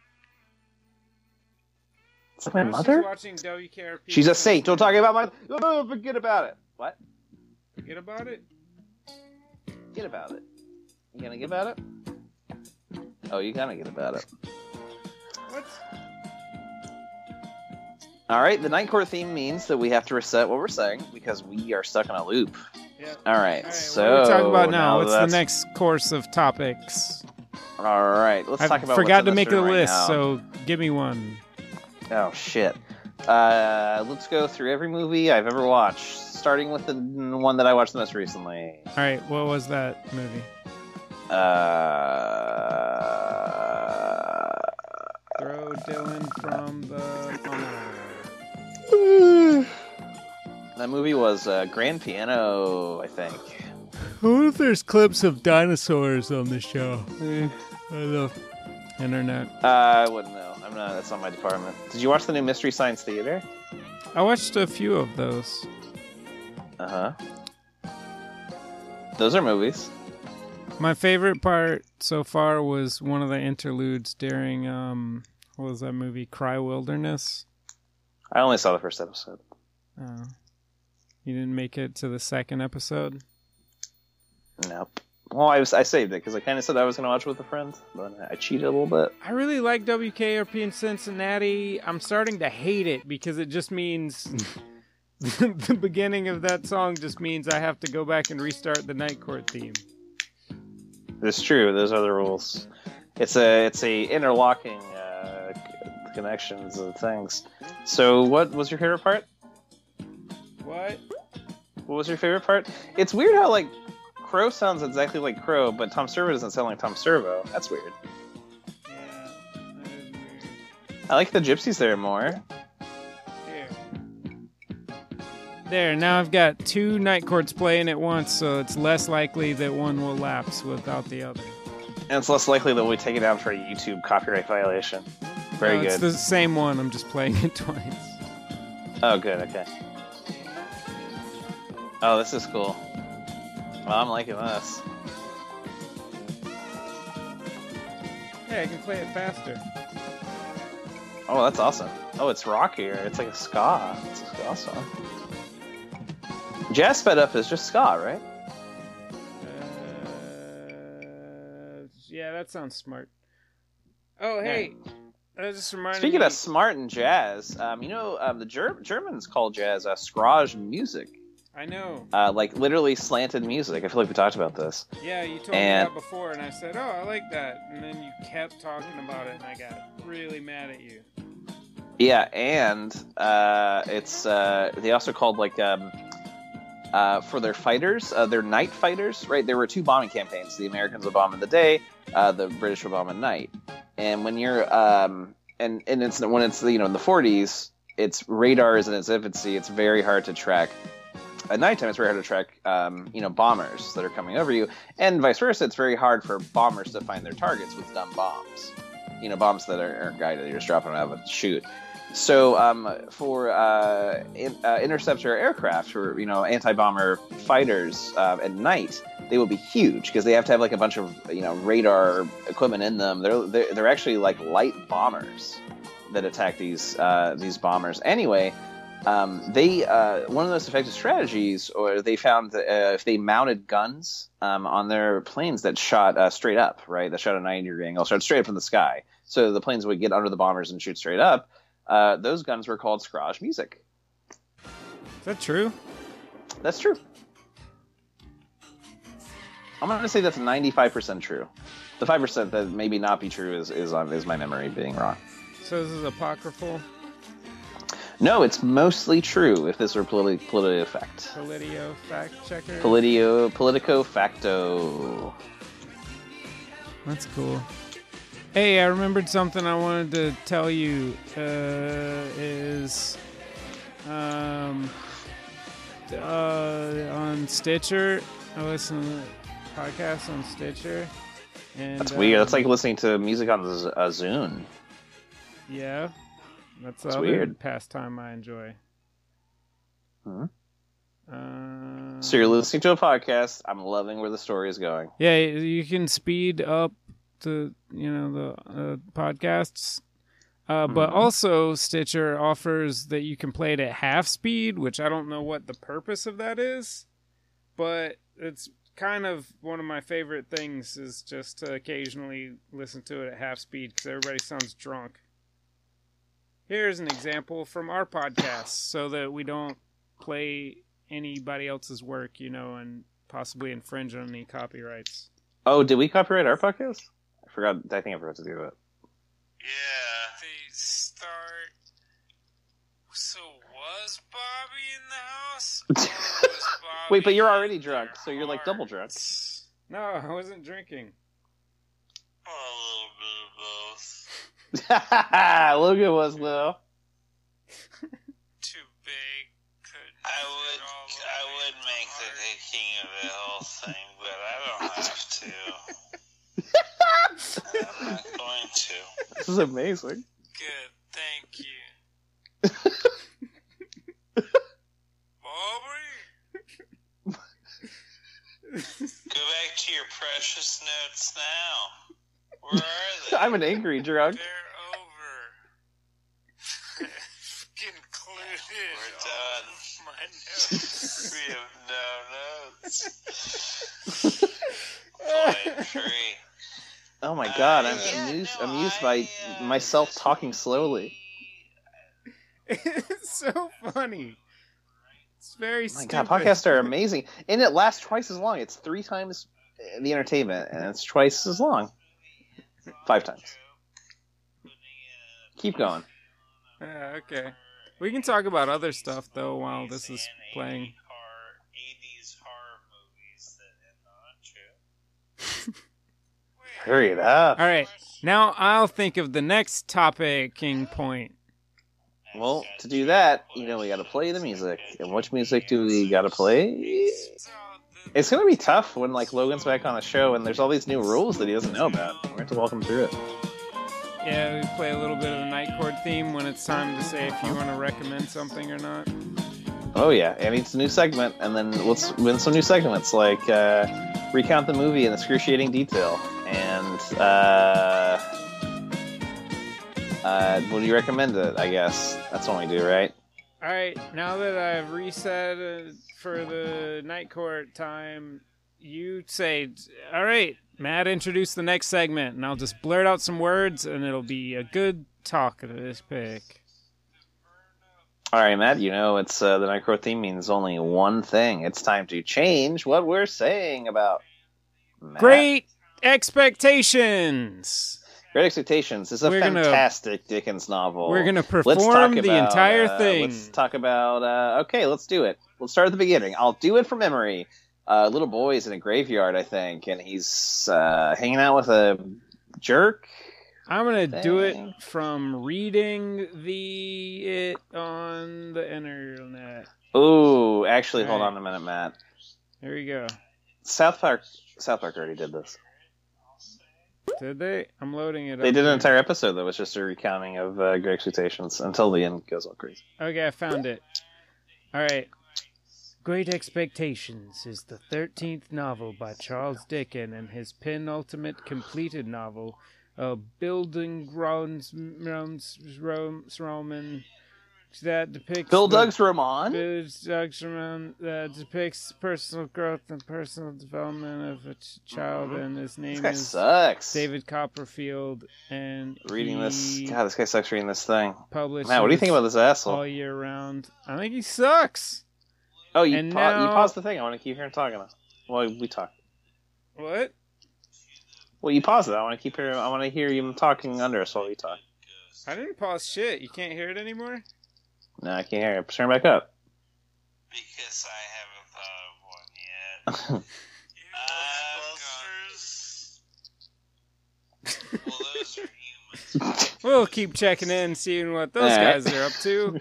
Speaker 1: It's like my mother?
Speaker 2: She's watching WKRP.
Speaker 1: She's a saint. Don't talk about my... Oh, forget about it. What?
Speaker 2: Forget about it?
Speaker 1: Forget about it. You gonna get about it? Oh, you gotta get about it.
Speaker 2: What?
Speaker 1: Alright, the Night Court theme means that we have to reset what we're saying, because we are stuck in a loop.
Speaker 2: Yep.
Speaker 1: Alright, so...
Speaker 2: What are we talking about now? What's
Speaker 1: that's...
Speaker 2: the next course of topics?
Speaker 1: Alright, let's talk about
Speaker 2: I forgot to
Speaker 1: what's
Speaker 2: make
Speaker 1: in
Speaker 2: a
Speaker 1: this room right
Speaker 2: list,
Speaker 1: now.
Speaker 2: so give me one.
Speaker 1: Oh, shit. Let's go through every movie I've ever watched, starting with the one that I watched the most recently.
Speaker 2: Alright, what was that movie? Throw Dylan from the phone.
Speaker 1: That movie was Grand Piano, I think.
Speaker 2: I wonder if there's clips of dinosaurs on the show. I love internet.
Speaker 1: I wouldn't know. That's not my department. Did you watch the new Mystery Science Theater?
Speaker 2: I watched a few of those.
Speaker 1: Uh-huh. Those are movies.
Speaker 2: My favorite part so far was one of the interludes during, what was that movie, Cry Wilderness?
Speaker 1: I only saw the first episode.
Speaker 2: Oh. You didn't make it to the second episode?
Speaker 1: Nope. Well, I saved it because I kind of said I was going to watch it with a friend, but I cheated a little bit.
Speaker 2: I really like WKRP in Cincinnati. I'm starting to hate it because it just means the beginning of that song just means I have to go back and restart the Night Court theme.
Speaker 1: It's true. Those are the rules. It's a interlocking connections of things. So, what was your favorite part?
Speaker 2: What?
Speaker 1: What was your favorite part? It's weird how like Crow sounds exactly like Crow, but Tom Servo doesn't sound like Tom Servo. That's weird.
Speaker 2: Yeah, that is weird.
Speaker 1: I like the gypsies there more.
Speaker 2: There, now I've got 2 Night Courts playing at once, so it's less likely that one will lapse without the other.
Speaker 1: And it's less likely that we'll take it down for a YouTube copyright violation. Very good.
Speaker 2: It's the same one, I'm just playing it twice.
Speaker 1: Oh, good, okay. Oh, this is cool. Well, I'm liking this.
Speaker 2: Yeah, I can play it faster.
Speaker 1: Oh, that's awesome. Oh, it's rockier. It's like a ska. It's a ska song. Jazz sped up is just ska, right?
Speaker 2: Yeah, that sounds smart. Oh, hey. That just reminded
Speaker 1: Speaking
Speaker 2: me...
Speaker 1: of smart and jazz, the Germans call jazz Scrage music.
Speaker 2: I know.
Speaker 1: Like literally slanted music. I feel like we talked about this.
Speaker 2: Yeah, you told me that before, and I said, "Oh, I like that," and then you kept talking about it, and I got really mad at you.
Speaker 1: Yeah, and it's they also called like for their fighters, their night fighters, right? There were 2 bombing campaigns. The Americans would bomb in the day, the British would bomb at night. And when you're and it's when it's in the 40s, its radar is in its infancy. It's very hard to track. At nighttime, it's very hard to track, bombers that are coming over you, and vice versa. It's very hard for bombers to find their targets with dumb bombs. Bombs that aren't guided. You're just dropping them out of a chute. So for interceptor aircraft or anti-bomber fighters at night, they will be huge because they have to have like a bunch of radar equipment in them. They're actually like light bombers that attack these bombers. Anyway, one of the most effective strategies, or they found that if they mounted guns on their planes that shot straight up, right, that shot a 90-degree angle, shot straight up from the sky, so the planes would get under the bombers and shoot straight up. Those guns were called Scrage music.
Speaker 2: Is that true?
Speaker 1: That's true. I'm going to say that's 95% true. The 5% that maybe not be true is my memory being wrong.
Speaker 2: So this is apocryphal?
Speaker 1: No, it's mostly true if this were Politico fact.
Speaker 2: Politico fact checker?
Speaker 1: Politico facto.
Speaker 2: That's cool. Hey, I remembered something I wanted to tell you is on Stitcher. I listen to podcasts on Stitcher. And,
Speaker 1: that's weird. That's like listening to music on a Zune.
Speaker 2: Yeah. That's
Speaker 1: weird.
Speaker 2: Pastime I enjoy.
Speaker 1: Huh? So you're listening to a podcast. I'm loving where the story is going.
Speaker 2: Yeah, you can speed up the podcasts, but also Stitcher offers that you can play it at half speed, which I don't know what the purpose of that is, but it's kind of one of my favorite things is just to occasionally listen to it at half speed because everybody sounds drunk. Here's an example from our podcast so that we don't play anybody else's work, and possibly infringe on any copyrights.
Speaker 1: Oh, did we copyright our podcast? I think I forgot to do it.
Speaker 2: Yeah. They start. So was Bobby in the house? Or was Bobby
Speaker 1: Wait, but you're already drunk, so you're like double drunk.
Speaker 2: No, I wasn't drinking.
Speaker 10: A little bit of both.
Speaker 1: Logan was though.
Speaker 10: Too big. I would make the king of the whole thing, but I don't have to. I'm not going to.
Speaker 1: This is amazing.
Speaker 10: Good, thank you. Aubrey? Go back to your precious notes now. Where are they?
Speaker 1: I'm an angry drunk.
Speaker 10: They're over. Concluded. We're done. My notes. We have no notes. point tree.
Speaker 1: Oh my god, I'm amused by myself talking slowly.
Speaker 2: It's so funny. It's very
Speaker 1: Oh my
Speaker 2: stupid.
Speaker 1: god, podcasts are amazing. And it lasts twice as long. It's 3 times the entertainment, and it's twice as long. 5 times. Keep going.
Speaker 2: Okay. We can talk about other stuff, though, while this is playing.
Speaker 10: 80s horror movies that are not true.
Speaker 1: Hurry it up.
Speaker 2: All right. Now I'll think of the next topic, King Point.
Speaker 1: Well, to do that, we gotta play the music. And which music do we gotta play? It's gonna be tough when, Logan's back on the show and there's all these new rules that he doesn't know about. We're gonna have to walk him through it.
Speaker 2: Yeah, we play a little bit of the Night Court theme when it's time to say if you want to recommend something or not.
Speaker 1: Oh yeah, and it's a new segment, and then let's win some new segments, like recount the movie in excruciating detail, and what do you recommend it, I guess? That's what we do, right?
Speaker 2: Alright, now that I've reset for the Night Court time, you say, alright, Matt, introduce the next segment, and I'll just blurt out some words, and it'll be a good talk of this pick.
Speaker 1: Alright, Matt, it's the Night Court theme means only one thing. It's time to change what we're saying about Matt.
Speaker 2: Great Expectations!
Speaker 1: Great Expectations is a fantastic Dickens novel.
Speaker 2: We're going to perform the entire thing.
Speaker 1: Let's talk about... okay, let's do it. Let's start at the beginning. I'll do it from memory. Little boy's in a graveyard, I think, and he's hanging out with a jerk.
Speaker 2: I'm going to do it from reading it on the internet.
Speaker 1: Ooh, actually, hold on a minute, Matt.
Speaker 2: Here we go.
Speaker 1: South Park already did this.
Speaker 2: Did they? I'm loading it up.
Speaker 1: They did an entire episode that was just a recounting of Great Expectations until the end goes all crazy.
Speaker 2: Okay, I found it. All right. Great Expectations is the 13th novel by Charles Dickens and his penultimate completed novel, Building Grounds Roman, that depicts
Speaker 1: Doug's Roman?
Speaker 2: That depicts personal growth and personal development of a child, and his name is
Speaker 1: sucks.
Speaker 2: David Copperfield. And
Speaker 1: reading this, God, this guy sucks reading this thing.
Speaker 2: Published.
Speaker 1: Matt, what do you think about this asshole?
Speaker 2: All year round. I think he sucks.
Speaker 1: Oh, you paused the thing. I want to keep hearing talking. Well, we talk.
Speaker 2: What?
Speaker 1: Well, you paused it. I want to hear you talking under us while we talk.
Speaker 2: I didn't pause shit. You can't hear it anymore?
Speaker 1: No, I can't hear it. Turn it back up.
Speaker 10: Because I haven't thought of one yet. Well, those are humans.
Speaker 2: We'll keep checking in, seeing what those guys are up to.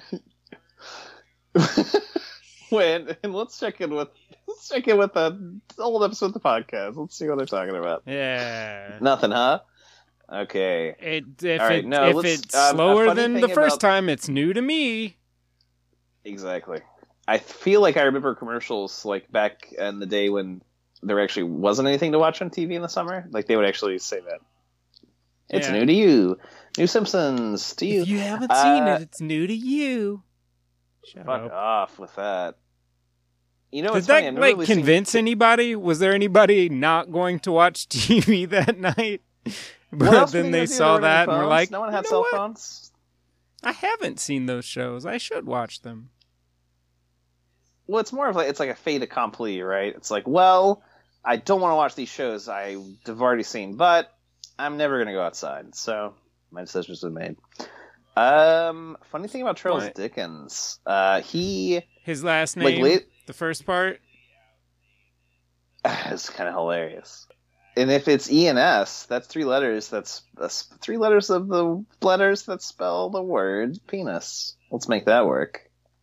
Speaker 1: And let's check in with the old episode of the podcast. Let's see what they're talking about.
Speaker 2: Yeah.
Speaker 1: Nothing, huh? Okay.
Speaker 2: If it's slower than the first time, it's new to me.
Speaker 1: Exactly. I feel like I remember commercials back in the day when there actually wasn't anything to watch on TV in the summer. They would actually say that. It's new to you. New Simpsons to you.
Speaker 2: If you haven't seen it, it's new to you. Shut
Speaker 1: Fuck
Speaker 2: up.
Speaker 1: off with that.
Speaker 2: Did that convince anybody? Was there anybody not going to watch TV that night? But then they saw that and were like,
Speaker 1: no one had cell phones.
Speaker 2: I haven't seen those shows. I should watch them.
Speaker 1: Well, it's more of it's like a fait accompli, right? It's like, well, I don't want to watch these shows I've already seen, but I'm never going to go outside. So my decision's been made. Funny thing about Charles Dickens,
Speaker 2: his last name, the first part,
Speaker 1: is kind of hilarious. And if it's E&S, that's 3 letters. That's 3 letters of the letters that spell the word penis. Let's make that work.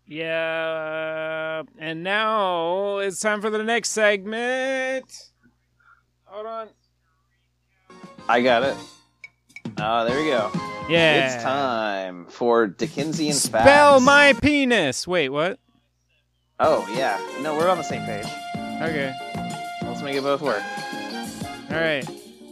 Speaker 2: Yeah, and now it's time for the next segment. Hold on.
Speaker 1: I got it. There we go.
Speaker 2: Yeah.
Speaker 1: It's time for Dickensian facts.
Speaker 2: Spell my penis. Wait, what?
Speaker 1: Oh, yeah. No, we're on the same page.
Speaker 2: Okay.
Speaker 1: Let's make it both work.
Speaker 2: All right.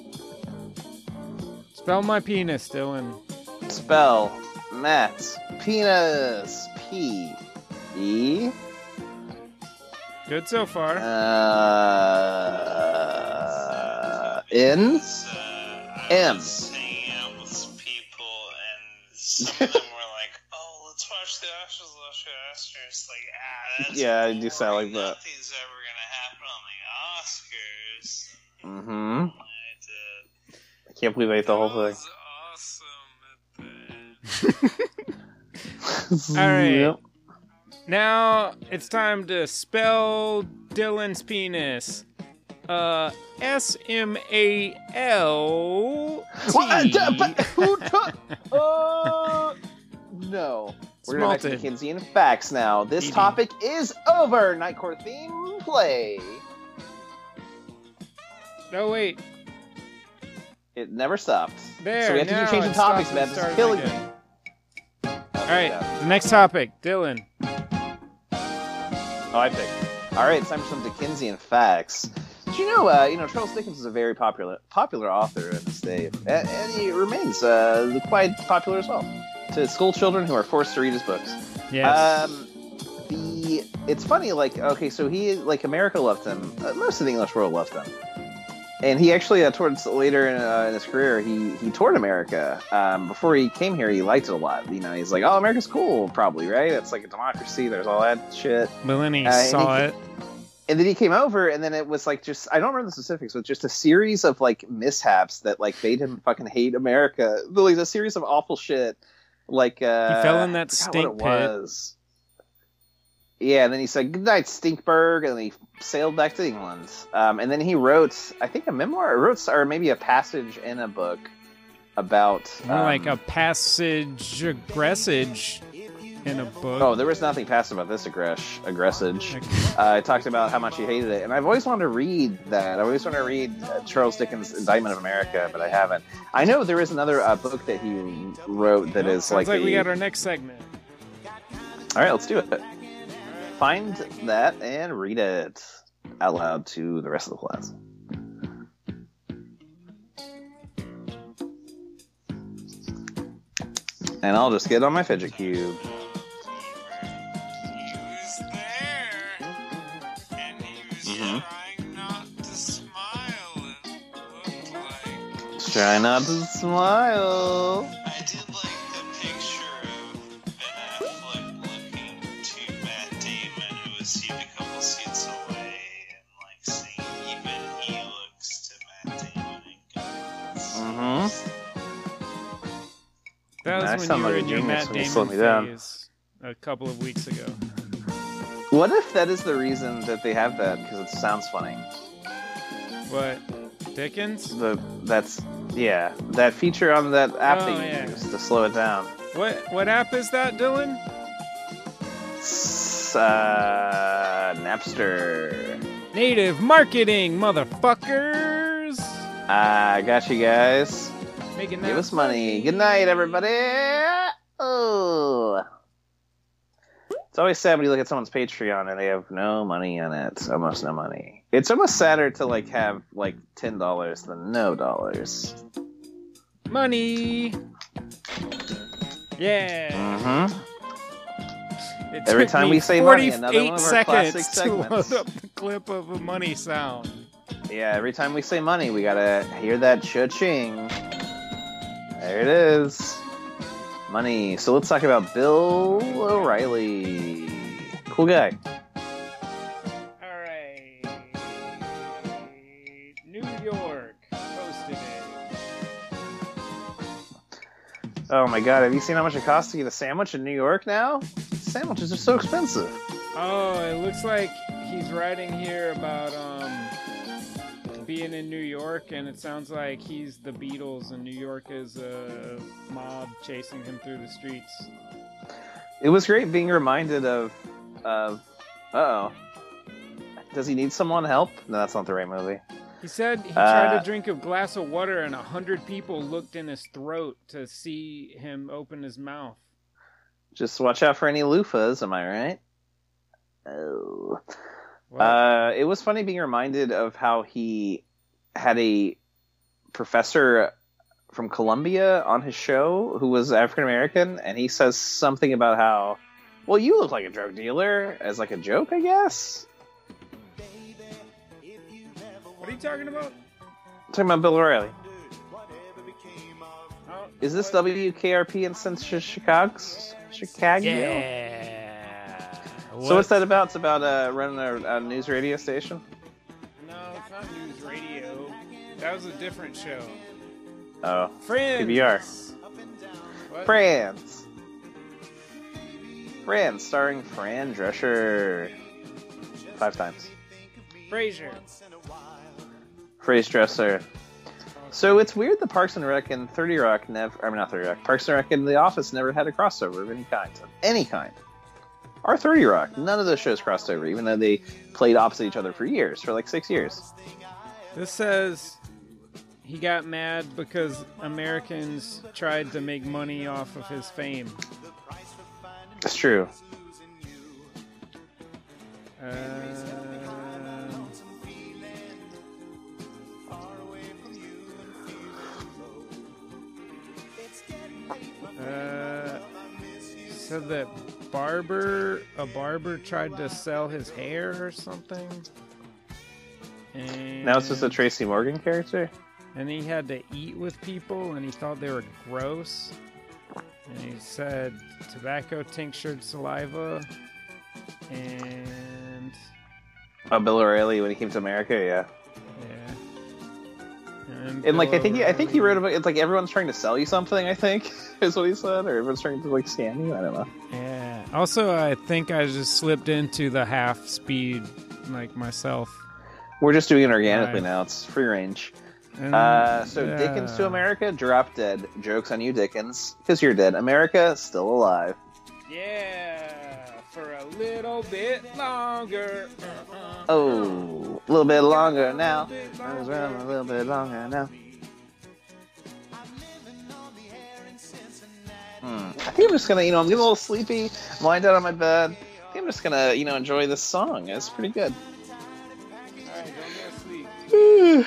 Speaker 2: Spell my penis, Dylan.
Speaker 1: Spell Matt's penis. P-E.
Speaker 2: Good so far.
Speaker 1: N? M.
Speaker 10: I was hanging out with people, and some of them were like, "Oh, let's watch the Oscars, Oscars." Like, that's
Speaker 1: Yeah, I do
Speaker 10: boring.
Speaker 1: sound like that.
Speaker 10: Nothing's ever gonna happen on the Oscars.
Speaker 1: Mm-hmm.
Speaker 10: I did.
Speaker 1: I can't believe I ate the whole thing.
Speaker 10: Awesome.
Speaker 2: All right.
Speaker 1: Yep.
Speaker 2: Now it's time to spell Dylan's penis. SMALT.
Speaker 1: No. We're going back to
Speaker 2: Smalted.
Speaker 1: Dickensian facts now. This
Speaker 2: Eating.
Speaker 1: topic is over. Night Court theme play.
Speaker 2: No, wait.
Speaker 1: It never stopped.
Speaker 2: There.
Speaker 1: So we have to
Speaker 2: now
Speaker 1: keep changing
Speaker 2: it
Speaker 1: topics,
Speaker 2: stopped
Speaker 1: man.
Speaker 2: and
Speaker 1: This is
Speaker 2: started
Speaker 1: killing
Speaker 2: again.
Speaker 1: me.
Speaker 2: All right. The next topic, Dylan.
Speaker 1: Oh, I picked. All right, it's time for some Dickensian facts. Did you know, Charles Dickens is a very popular author in this day, and he remains quite popular as well to school children who are forced to read his books.
Speaker 2: Yes.
Speaker 1: It's funny, so he, America loved him. Most of the English world loved him. And he actually, towards later in his career, he toured America. Before he came here, he liked it a lot. He's like, oh, America's cool, probably, right? It's like a democracy. There's all that shit.
Speaker 2: But then he saw it.
Speaker 1: And then he came over, and then it was I don't remember the specifics, but just a series of mishaps that made him fucking hate America. Like a series of awful shit. He
Speaker 2: fell in that
Speaker 1: I forgot
Speaker 2: stink
Speaker 1: what it
Speaker 2: pit.
Speaker 1: was. Yeah, and then he said goodnight, Stinkburg, and then he sailed back to England. And then he wrote, I think, a memoir, or maybe a passage in a book about
Speaker 2: More like a passage aggressage in a book.
Speaker 1: Oh, there was nothing passive about this aggressage. I talked about how much he hated it, and I've always wanted to read that. I always want to read Charles Dickens' Indictment of America, but I haven't. I know there is another book that he wrote that is
Speaker 2: sounds like we got our next segment.
Speaker 1: All right, let's do it. Find that and read it out loud to the rest of the class. And I'll just get on my fidget cube. Try not to smile.
Speaker 10: I did like the picture of Ben Affleck looking to Matt Damon, who was seated a couple seats away, and saying even he looks to Matt Damon and goes.
Speaker 2: That was
Speaker 1: I
Speaker 2: when
Speaker 1: sound
Speaker 2: you were
Speaker 1: like a
Speaker 2: in your
Speaker 1: genius
Speaker 2: Matt
Speaker 1: when you
Speaker 2: Damon
Speaker 1: slow me down.
Speaker 2: phase a couple of weeks ago.
Speaker 1: What if that is the reason that they have that? Because it sounds funny.
Speaker 2: What? Dickens?
Speaker 1: That feature on that app
Speaker 2: Oh,
Speaker 1: that you
Speaker 2: yeah.
Speaker 1: use to slow it down.
Speaker 2: What app is that, Dylan?
Speaker 1: Napster.
Speaker 2: Native marketing, motherfuckers!
Speaker 1: I got you guys.
Speaker 2: Making
Speaker 1: Give
Speaker 2: that
Speaker 1: us money. Good night, everybody. Oh. It's always sad when you look at someone's Patreon and they have no money on it. Almost no money. It's almost sadder to have $10 than no dollars.
Speaker 2: money. Yeah. It
Speaker 1: Every
Speaker 2: took
Speaker 1: time
Speaker 2: me
Speaker 1: we say money, another one
Speaker 2: 48
Speaker 1: of our classic
Speaker 2: seconds to load
Speaker 1: segments.
Speaker 2: up the clip of a money sound.
Speaker 1: Yeah, every time we say money, we gotta hear that cha-ching. There it is. Money. So let's talk about Bill O'Reilly. Cool guy.
Speaker 2: Alright. New York posted it.
Speaker 1: Oh my god, have you seen how much it costs to get a sandwich in New York now? Sandwiches are so expensive.
Speaker 2: Oh, it looks like he's writing here about being in New York, and it sounds like he's the Beatles and New York is a mob chasing him through the streets.
Speaker 1: It was great being reminded of uh-oh. Does he need someone help? No, that's not the right movie.
Speaker 2: He said he tried to drink a glass of water and 100 people looked in his throat to see him open his mouth.
Speaker 1: Just watch out for any loofahs, am I right? Oh. It was funny being reminded of how he had a professor from Columbia on his show who was African American, and he says something about how, well, you look like a drug dealer, as a joke, I guess.
Speaker 2: What are you talking about?
Speaker 1: Talking about Bill O'Reilly. Is this WKRP in Chicago?
Speaker 2: Yeah.
Speaker 1: So what's that about? It's about running a news radio station?
Speaker 2: No, it's not news radio. That was a different show.
Speaker 1: Oh.
Speaker 2: Friends.
Speaker 1: PBR.
Speaker 2: What?
Speaker 1: Friends, starring Fran Drescher. 5 times.
Speaker 2: Frasier.
Speaker 1: Dresser. So it's weird that Parks and Rec and 30 Rock not 30 Rock. Parks and Rec and The Office never had a crossover of any kind. Or 30 Rock. None of those shows crossed over, even though they played opposite each other for years, for like 6 years.
Speaker 2: This says he got mad because Americans tried to make money off of his fame.
Speaker 1: It's true.
Speaker 2: Said that a barber tried to sell his hair or something. And
Speaker 1: Now it's just a Tracy Morgan character?
Speaker 2: And he had to eat with people, and he thought they were gross. And he said tobacco tinctured saliva. And...
Speaker 1: Oh, Bill O'Reilly when he came to America, yeah.
Speaker 2: Yeah.
Speaker 1: And like I think he wrote about it's like everyone's trying to sell you something, I think, is what he said, or everyone's trying to like scam you. I don't know.
Speaker 2: Yeah. Also, I think I just slipped into the half speed, like myself.
Speaker 1: We're just doing it organically now. It's free range. Dickens to America, drop dead. Joke's on you, Dickens, because you're dead. America, still alive.
Speaker 2: Yeah, for a little bit longer.
Speaker 1: Oh, a little bit longer now. I was around a little bit longer now. I think I'm just gonna, I'm getting a little sleepy. I'm lying down on my bed. I think I'm just gonna, enjoy this song. It's pretty good.
Speaker 2: Alright, don't go to sleep.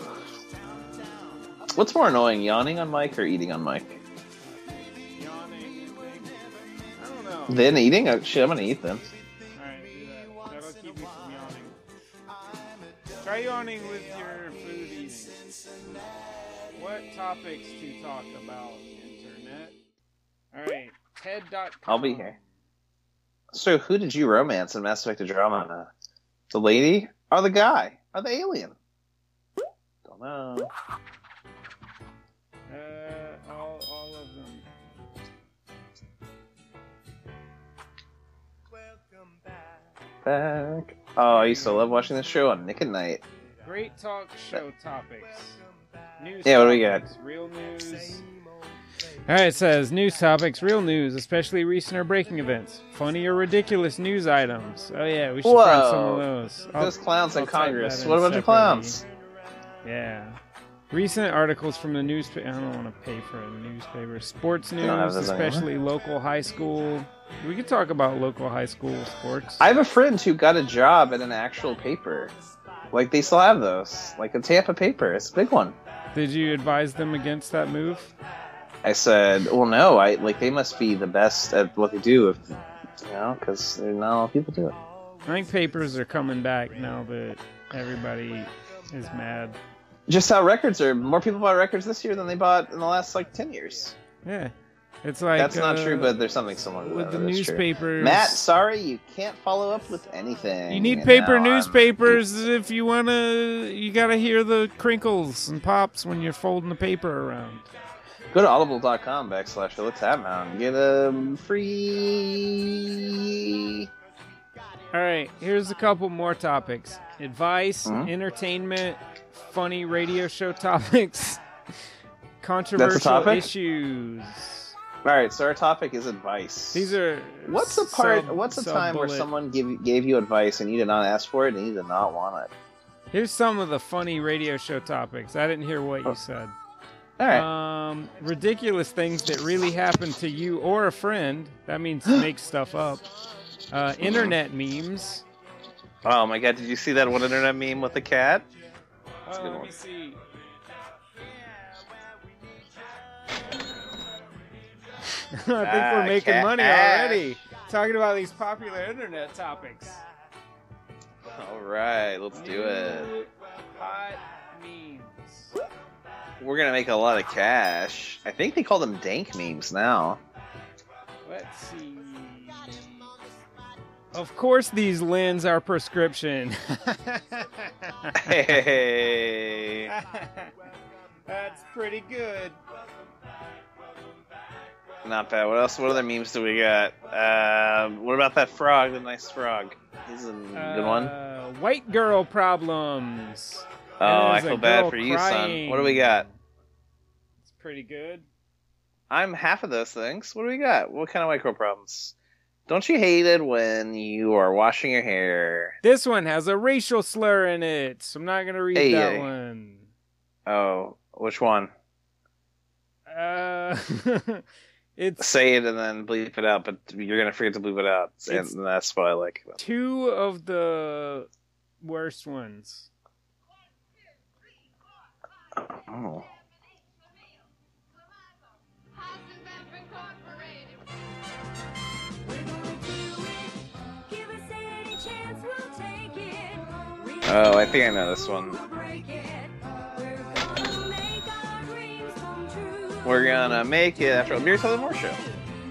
Speaker 1: What's more annoying, yawning on mic or eating on mic?
Speaker 2: Yawning, I don't know.
Speaker 1: Then eating? Oh, shit, I'm gonna eat then.
Speaker 2: Alright, do that. That'll keep me from yawning. Try yawning with your food eating. What topics to talk about, Internet? Alright, TED.com.
Speaker 1: I'll be here. So, who did you romance in Mass Effect Andromeda? The lady or the guy? Or the alien? Don't know.
Speaker 2: All of them.
Speaker 1: Back. Oh, I used to love watching this show on Nick at Night.
Speaker 2: Great talk show topics. News
Speaker 1: yeah, what do we got?
Speaker 2: Real news. Alright, it says news topics, real news, especially recent or breaking events. Funny or ridiculous news items. Oh yeah, we should find some of those.
Speaker 1: Those clowns in Congress. What a bunch of clowns.
Speaker 2: Yeah. Recent articles from the newspaper. I don't want to pay for a newspaper. Sports news, especially local high school. We could talk about local high school sports.
Speaker 1: I have a friend who got a job at an actual paper. Like, they still have those. Like a Tampa paper. It's a big one.
Speaker 2: Did you advise them against that move?
Speaker 1: I said, well, no. They must be the best at what they do, because not a lot of people do it.
Speaker 2: I think papers are coming back now that everybody is mad.
Speaker 1: Just how records are. More people bought records this year than they bought in the last, 10 years.
Speaker 2: Yeah. It's like...
Speaker 1: That's not true, but there's something similar to
Speaker 2: with
Speaker 1: that.
Speaker 2: the newspapers.
Speaker 1: Matt, sorry, you can't follow up with anything.
Speaker 2: You need paper newspapers if you want to... You got to hear the crinkles and pops when you're folding the paper around.
Speaker 1: Go to audible.com/TheTapMountain. Get a free...
Speaker 2: Alright, here's a couple more topics. Advice, entertainment, funny radio show topics, controversial issues.
Speaker 1: Alright, so our topic is advice.
Speaker 2: These are...
Speaker 1: What's a time where someone gave you advice and you did not ask for it and you did not want it?
Speaker 2: Here's some of the funny radio show topics. I didn't hear what you said.
Speaker 1: Alright.
Speaker 2: Ridiculous things that really happened to you or a friend. That means make stuff up. Internet memes.
Speaker 1: Oh my god, did you see that one internet meme with the cat?
Speaker 2: Let me see. I think we're making money already. Talking about these popular internet topics.
Speaker 1: Alright, let's do it.
Speaker 2: Hot memes.
Speaker 1: We're gonna make a lot of cash. I think they call them dank memes now.
Speaker 2: Let's see. Of course, these Lens are prescription.
Speaker 1: Hey.
Speaker 2: That's pretty good.
Speaker 1: Not bad. What else? What other memes do we got? What about that frog? The nice frog. He's a good one.
Speaker 2: White girl problems.
Speaker 1: Oh, I
Speaker 2: There's
Speaker 1: feel
Speaker 2: a
Speaker 1: bad
Speaker 2: girl
Speaker 1: for you,
Speaker 2: crying.
Speaker 1: son. What do we got?
Speaker 2: It's pretty good.
Speaker 1: I'm half of those things. What do we got? What kind of white girl problems? Don't you hate it when you are washing your hair?
Speaker 2: This one has a racial slur in it, so I'm not gonna read that one.
Speaker 1: Oh, which one?
Speaker 2: It's
Speaker 1: say it and then bleep it out, but you're gonna forget to bleep it out, and that's what I like.
Speaker 2: Two of the worst ones.
Speaker 1: Oh. Oh, I think I know this one. We're gonna make it after a Mary Tyler Moore show.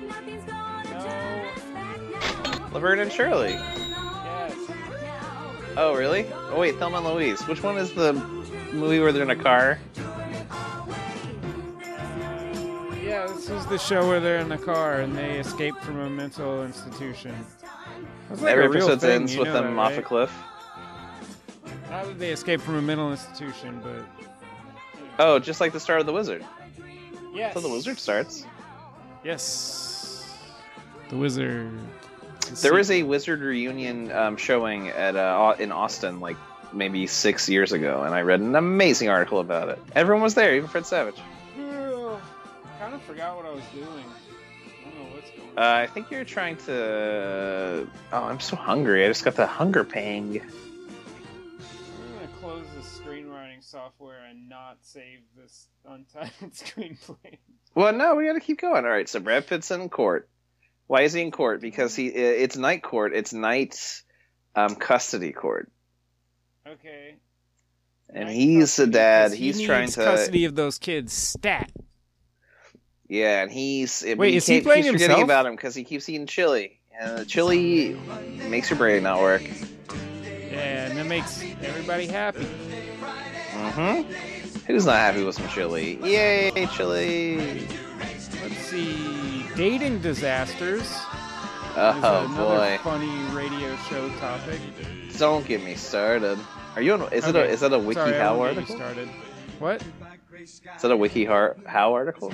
Speaker 1: Laverne and Shirley.
Speaker 2: Yes.
Speaker 1: Oh, really? Oh, wait, Thelma and Louise. Which one is the movie where they're in a car?
Speaker 2: Yeah, this is the show where they're in the car and they escape from a mental institution. That's like
Speaker 1: Every
Speaker 2: a real
Speaker 1: episode
Speaker 2: thing,
Speaker 1: ends
Speaker 2: you
Speaker 1: with
Speaker 2: know
Speaker 1: them
Speaker 2: that,
Speaker 1: off
Speaker 2: right?
Speaker 1: a cliff.
Speaker 2: Not that they escape from a mental institution, but...
Speaker 1: Oh, just like the start of The Wizard.
Speaker 2: Yes.
Speaker 1: So The Wizard starts.
Speaker 2: Yes. The Wizard.
Speaker 1: There was a Wizard reunion showing at in Austin, like maybe 6 years ago, and I read an amazing article about it. Everyone was there, even Fred Savage.
Speaker 2: Kind of forgot what I was doing. I don't know what's going on.
Speaker 1: I think you're trying to... Oh, I'm so hungry. I just got the hunger pang.
Speaker 2: I'm going to close the screenwriting software and not save this untitled screenplay.
Speaker 1: Well, no, we gotta keep going. All right, so Brad Pitt's in court. Why is he in court? Because it's night court. It's night custody court.
Speaker 2: Okay.
Speaker 1: And he's a dad. He's trying
Speaker 2: needs
Speaker 1: to...
Speaker 2: custody of those kids stat.
Speaker 1: Yeah, and he's...
Speaker 2: Wait, is he playing
Speaker 1: he's
Speaker 2: himself?
Speaker 1: forgetting about him because he keeps eating chili. And the chili makes your brain not work.
Speaker 2: Yeah, and that makes everybody happy.
Speaker 1: Mm-hmm. Who's not happy with some chili? Yay, chili!
Speaker 2: Let's see. Dating disasters.
Speaker 1: Oh,
Speaker 2: is
Speaker 1: boy.
Speaker 2: another funny radio show topic.
Speaker 1: Don't get me started. Are you on... Is that a
Speaker 2: Sorry,
Speaker 1: WikiHow
Speaker 2: I won't get
Speaker 1: article?
Speaker 2: you started. What?
Speaker 1: Is that a WikiHow article?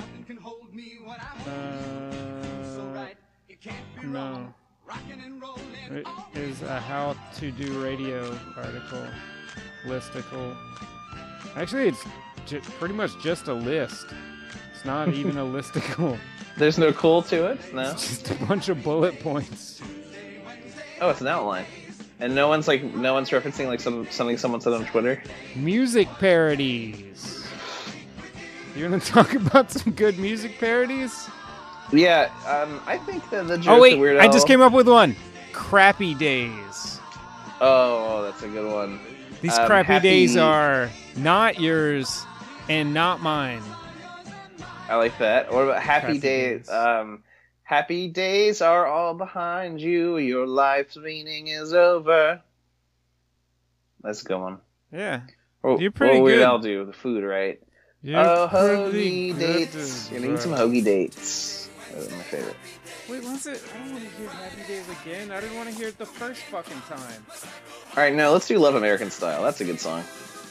Speaker 2: No. It is a how to do radio article. Listicle. Actually, it's pretty much just a list. It's not even a listicle.
Speaker 1: There's no cool to it? No?
Speaker 2: It's just a bunch of bullet points.
Speaker 1: Oh, it's an outline. And no one's referencing like something someone said on Twitter?
Speaker 2: Music parodies. You want to talk about some good music parodies?
Speaker 1: Yeah, I think that the joke
Speaker 2: Oh wait,
Speaker 1: Weird
Speaker 2: I
Speaker 1: Al...
Speaker 2: just came up with one. Crappy Days.
Speaker 1: Oh, that's a good one.
Speaker 2: These crappy days are not yours and not mine.
Speaker 1: I like that. What about Happy
Speaker 2: Crappy
Speaker 1: Days? Happy days are all behind you. Your life's meaning is over. That's a good one.
Speaker 2: Yeah.
Speaker 1: You're
Speaker 2: pretty
Speaker 1: Weird
Speaker 2: good.
Speaker 1: Al do? The food, right?
Speaker 2: You're
Speaker 1: hoagie
Speaker 2: pretty
Speaker 1: dates.
Speaker 2: good.
Speaker 1: You need some hoagie dates. That's my favorite.
Speaker 2: Wait, what's it? I don't want to hear Happy Days again. I didn't want to hear it the first fucking time.
Speaker 1: All right, no, let's do Love American Style. That's a good song.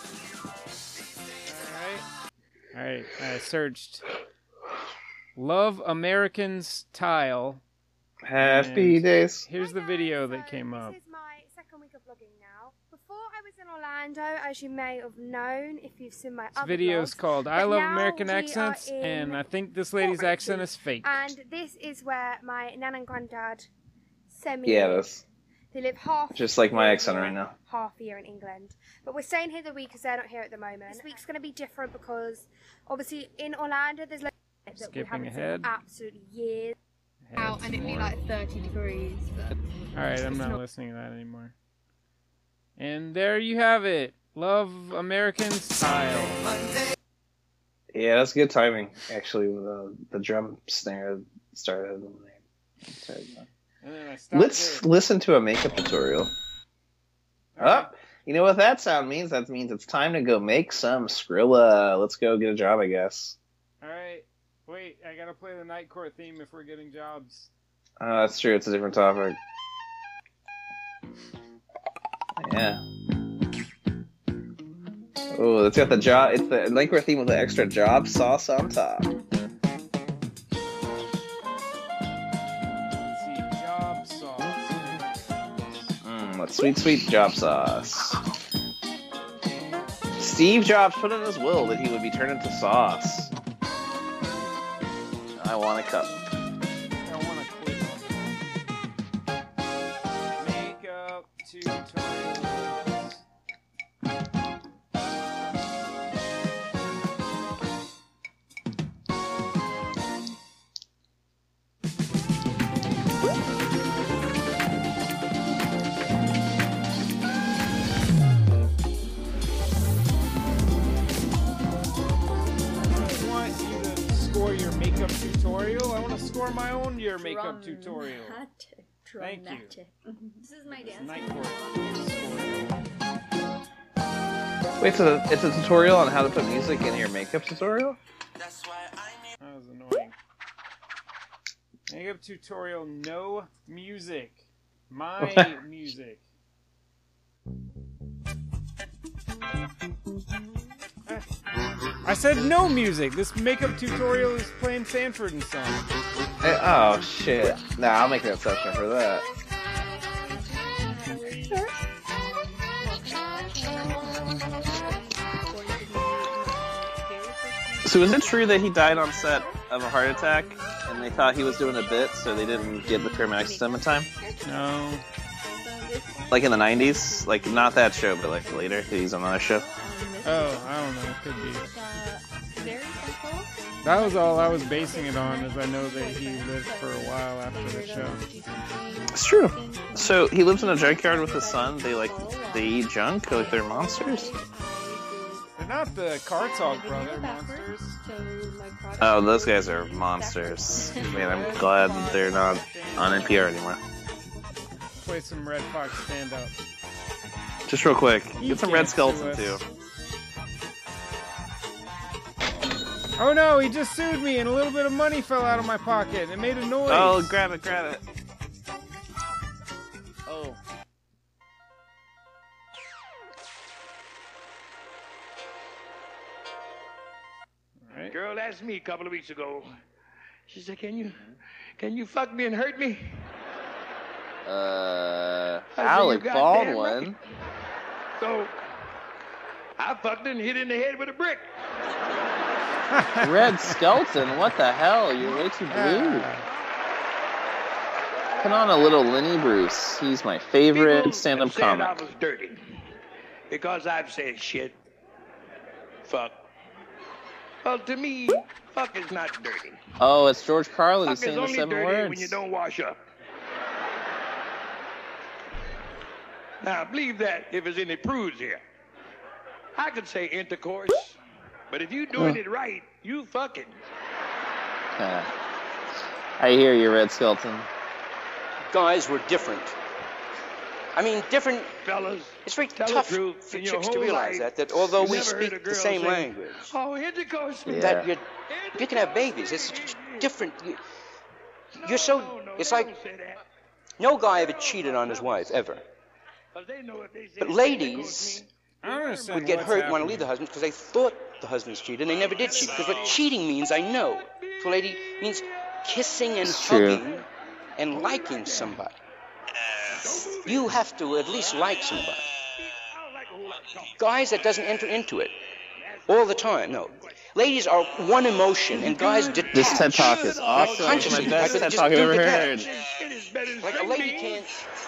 Speaker 2: All right. I searched Love American Style.
Speaker 1: Happy days.
Speaker 2: Here's the video that came up.
Speaker 11: This is my second week of vlogging now. Before I was in Orlando, as you may have known if you've seen my
Speaker 2: This
Speaker 11: other
Speaker 2: video is
Speaker 11: vlogs,
Speaker 2: called
Speaker 11: but
Speaker 2: I Love
Speaker 11: now
Speaker 2: American
Speaker 11: we are
Speaker 2: Accents,
Speaker 11: in
Speaker 2: and I think this lady's
Speaker 11: Fort
Speaker 2: accent
Speaker 11: Richard.
Speaker 2: is fake.
Speaker 11: And this is where my nan and granddad send me.
Speaker 1: Yeah, that's
Speaker 11: They live half
Speaker 1: just like my
Speaker 11: year
Speaker 1: accent
Speaker 11: here,
Speaker 1: right now.
Speaker 11: half a year in England. But we're staying here the week because they're not here at the moment. This week's going to be different because obviously in Orlando there's like that we
Speaker 2: Skipping
Speaker 11: haven't seen
Speaker 2: ahead.
Speaker 11: for absolutely years.
Speaker 2: Out
Speaker 11: and it'd be like 30 degrees. But
Speaker 2: All right, I'm not listening to that anymore. And there you have it. Love American Style.
Speaker 1: Yeah, that's good timing. Actually, with the drum snare started.
Speaker 2: And then I stopped
Speaker 1: Let's
Speaker 2: there.
Speaker 1: listen to a makeup tutorial.
Speaker 2: Alright.
Speaker 1: Oh, you know what that sound means? That means it's time to go make some Skrilla. Let's go get a job, I guess.
Speaker 2: Alright. Wait, I gotta play the Night Court theme if we're getting jobs.
Speaker 1: That's true. It's a different topic. Yeah. Oh, it's got the job. It's the Night Court theme with the extra job sauce on top.
Speaker 2: Let's see, job sauce.
Speaker 1: That sweet, sweet job sauce. Steve Jobs put in his will that he would be turned into sauce. I want a cup.
Speaker 2: I want to quit on that. Makeup tutorials. I want you to score your makeup tutorial. I want to score my own your makeup tutorial. Thank you.
Speaker 9: This is my dance.
Speaker 2: Night Court.
Speaker 1: Wait, so it's a tutorial on how to put music in your makeup tutorial?
Speaker 2: That was annoying. Makeup tutorial, no music. My music. I said no music. This makeup tutorial is playing Sanford and Son.
Speaker 1: Oh, shit. Nah, I'll make an exception for that. So is it true that he died on set of a heart attack and they thought he was doing a bit, so they didn't get the paramedics to him in time?
Speaker 2: No.
Speaker 1: Like in the 90s? Like, not that show, but like later, he's on another show?
Speaker 2: Oh, I don't know. It could be. That was all I was basing it on, is I know that he lived for a while after the show.
Speaker 1: It's true. So he lives in a junkyard with his son. They eat junk, like they're monsters.
Speaker 2: They're not the Kartzog brother monsters.
Speaker 1: Oh, those guys are monsters. Man, I'm glad they're not on NPR anymore.
Speaker 2: Play some Red Fox stand up.
Speaker 1: Just real quick,
Speaker 2: You
Speaker 1: get some
Speaker 2: can't
Speaker 1: Red
Speaker 2: sue
Speaker 1: Skeleton
Speaker 2: us.
Speaker 1: too.
Speaker 2: Oh no, he just sued me and a little bit of money fell out of my pocket. It made a noise.
Speaker 1: Oh, grab it. Oh.
Speaker 2: Right.
Speaker 12: Girl asked me a couple of weeks ago. She said, "Can you fuck me and hurt me?"
Speaker 1: Alec
Speaker 12: "Goddamn
Speaker 1: Baldwin.
Speaker 12: right." So I fucked her and hit her in the head with a brick.
Speaker 1: Red Skeleton, what the hell? You're way too blue. Put on a little Lenny Bruce. He's my favorite stand-up
Speaker 12: People said I
Speaker 1: comic.
Speaker 12: was dirty because I've said shit. Fuck. Well, to me, fuck is not dirty.
Speaker 1: Oh, it's George Carlin. He's
Speaker 12: Fuck is
Speaker 1: saying the
Speaker 12: only
Speaker 1: 7
Speaker 12: dirty
Speaker 1: words.
Speaker 12: when you don't wash up. Now, I believe that if there's any prudes here, I could say intercourse, but if you doing it right, you fucking.
Speaker 1: I hear you, Red Skeleton.
Speaker 13: Guys were different. I mean, different.
Speaker 12: Fellas,
Speaker 13: it's very
Speaker 12: tell
Speaker 13: tough
Speaker 12: the truth.
Speaker 13: for
Speaker 12: In your
Speaker 13: chicks to
Speaker 12: whole
Speaker 13: realize
Speaker 12: life,
Speaker 13: that although
Speaker 12: you
Speaker 13: we
Speaker 12: never heard a
Speaker 13: speak the
Speaker 12: girl
Speaker 13: same
Speaker 12: say,
Speaker 13: language,
Speaker 12: "Oh, intercourse."
Speaker 13: that you can have babies. It's different. You're so. It's like no guy ever cheated on his wife ever. But ladies would get hurt and want to leave the husband because they thought the husbands cheated and they never did cheat. Because what cheating means, I know. To a lady means kissing and hugging and liking somebody. You have to at least like somebody. Guys, that doesn't enter into it all the time. No. Ladies are one emotion, and guys detach.
Speaker 1: This TED Talk is awesome. It's my best TED Talk I've ever heard.
Speaker 13: Like a lady can't.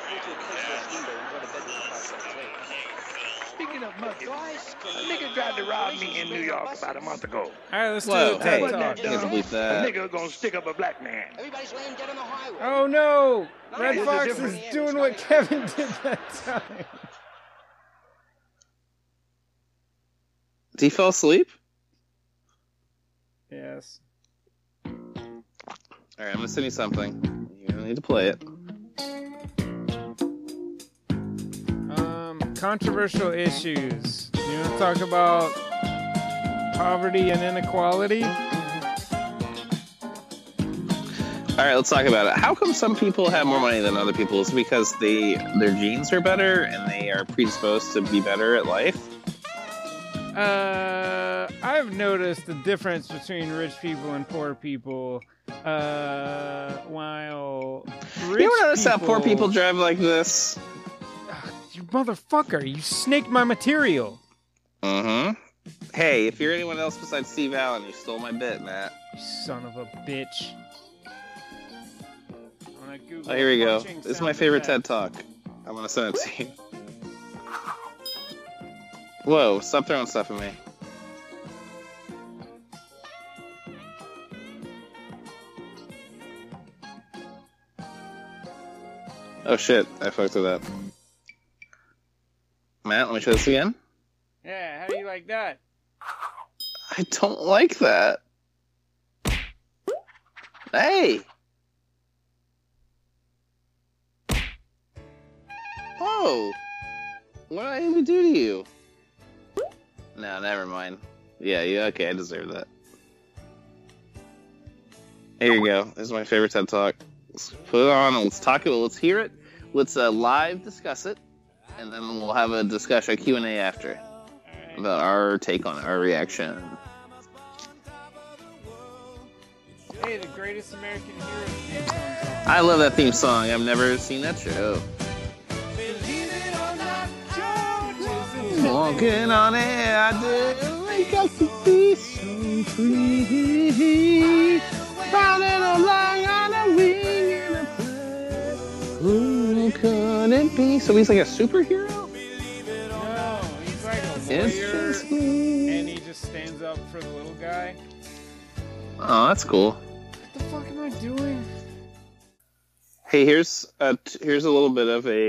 Speaker 12: Speaking of mugging, a nigga tried to rob me in New York about a month ago.
Speaker 2: All right, let's
Speaker 1: Whoa,
Speaker 2: do a TED
Speaker 1: hey,
Speaker 2: Talk.
Speaker 1: you can bleep that.
Speaker 12: A nigga gonna stick up a black man.
Speaker 13: Everybody's laying dead on the highway.
Speaker 2: Oh no! Red
Speaker 12: There's a
Speaker 2: Fox is
Speaker 12: difference.
Speaker 2: doing what Kevin did that time.
Speaker 1: Did he fall asleep?
Speaker 2: Yes.
Speaker 1: Alright, I'm gonna send you something. You're gonna need to play it.
Speaker 2: Controversial issues. You want to talk about poverty and inequality?
Speaker 1: Alright, let's talk about it. How come some people have more money than other people? Is it because their genes are better and they are predisposed to be better at life?
Speaker 2: I've noticed the difference between rich people and poor people. While rich
Speaker 1: you ever notice
Speaker 2: people...
Speaker 1: how poor people drive like this?
Speaker 2: You motherfucker, you snaked my material.
Speaker 1: Mm-hmm. Hey, if you're anyone else besides Steve Allen, you stole my bit, Matt.
Speaker 2: You son of a bitch.
Speaker 1: Oh, here we go. This is my favorite TED Talk. I'm gonna send it to you. Whoa, stop throwing stuff at me. Oh shit, I fucked it up. Matt, let me show this again.
Speaker 2: Yeah, how do you like that?
Speaker 1: I don't like that. Hey! Oh! What did I even do to you? No, never mind. Yeah, okay, I deserve that. Here you go. This is my favorite TED Talk. Let's put it on and let's talk about it. Let's hear it. Let's live discuss it. And then we'll have a discussion, a Q&A after. About our take on it, our reaction.
Speaker 2: Hey, the Greatest American Hero theme song.
Speaker 1: I love that theme song. I've never seen that show. Walking on air, I did. I got to be so free. Running along on a wing in a plane. Who could it be? So he's like a superhero?
Speaker 2: No, he's like a lawyer, and he just stands up for the little guy.
Speaker 1: Oh, that's cool.
Speaker 2: What the fuck am I doing?
Speaker 1: Hey, here's a little bit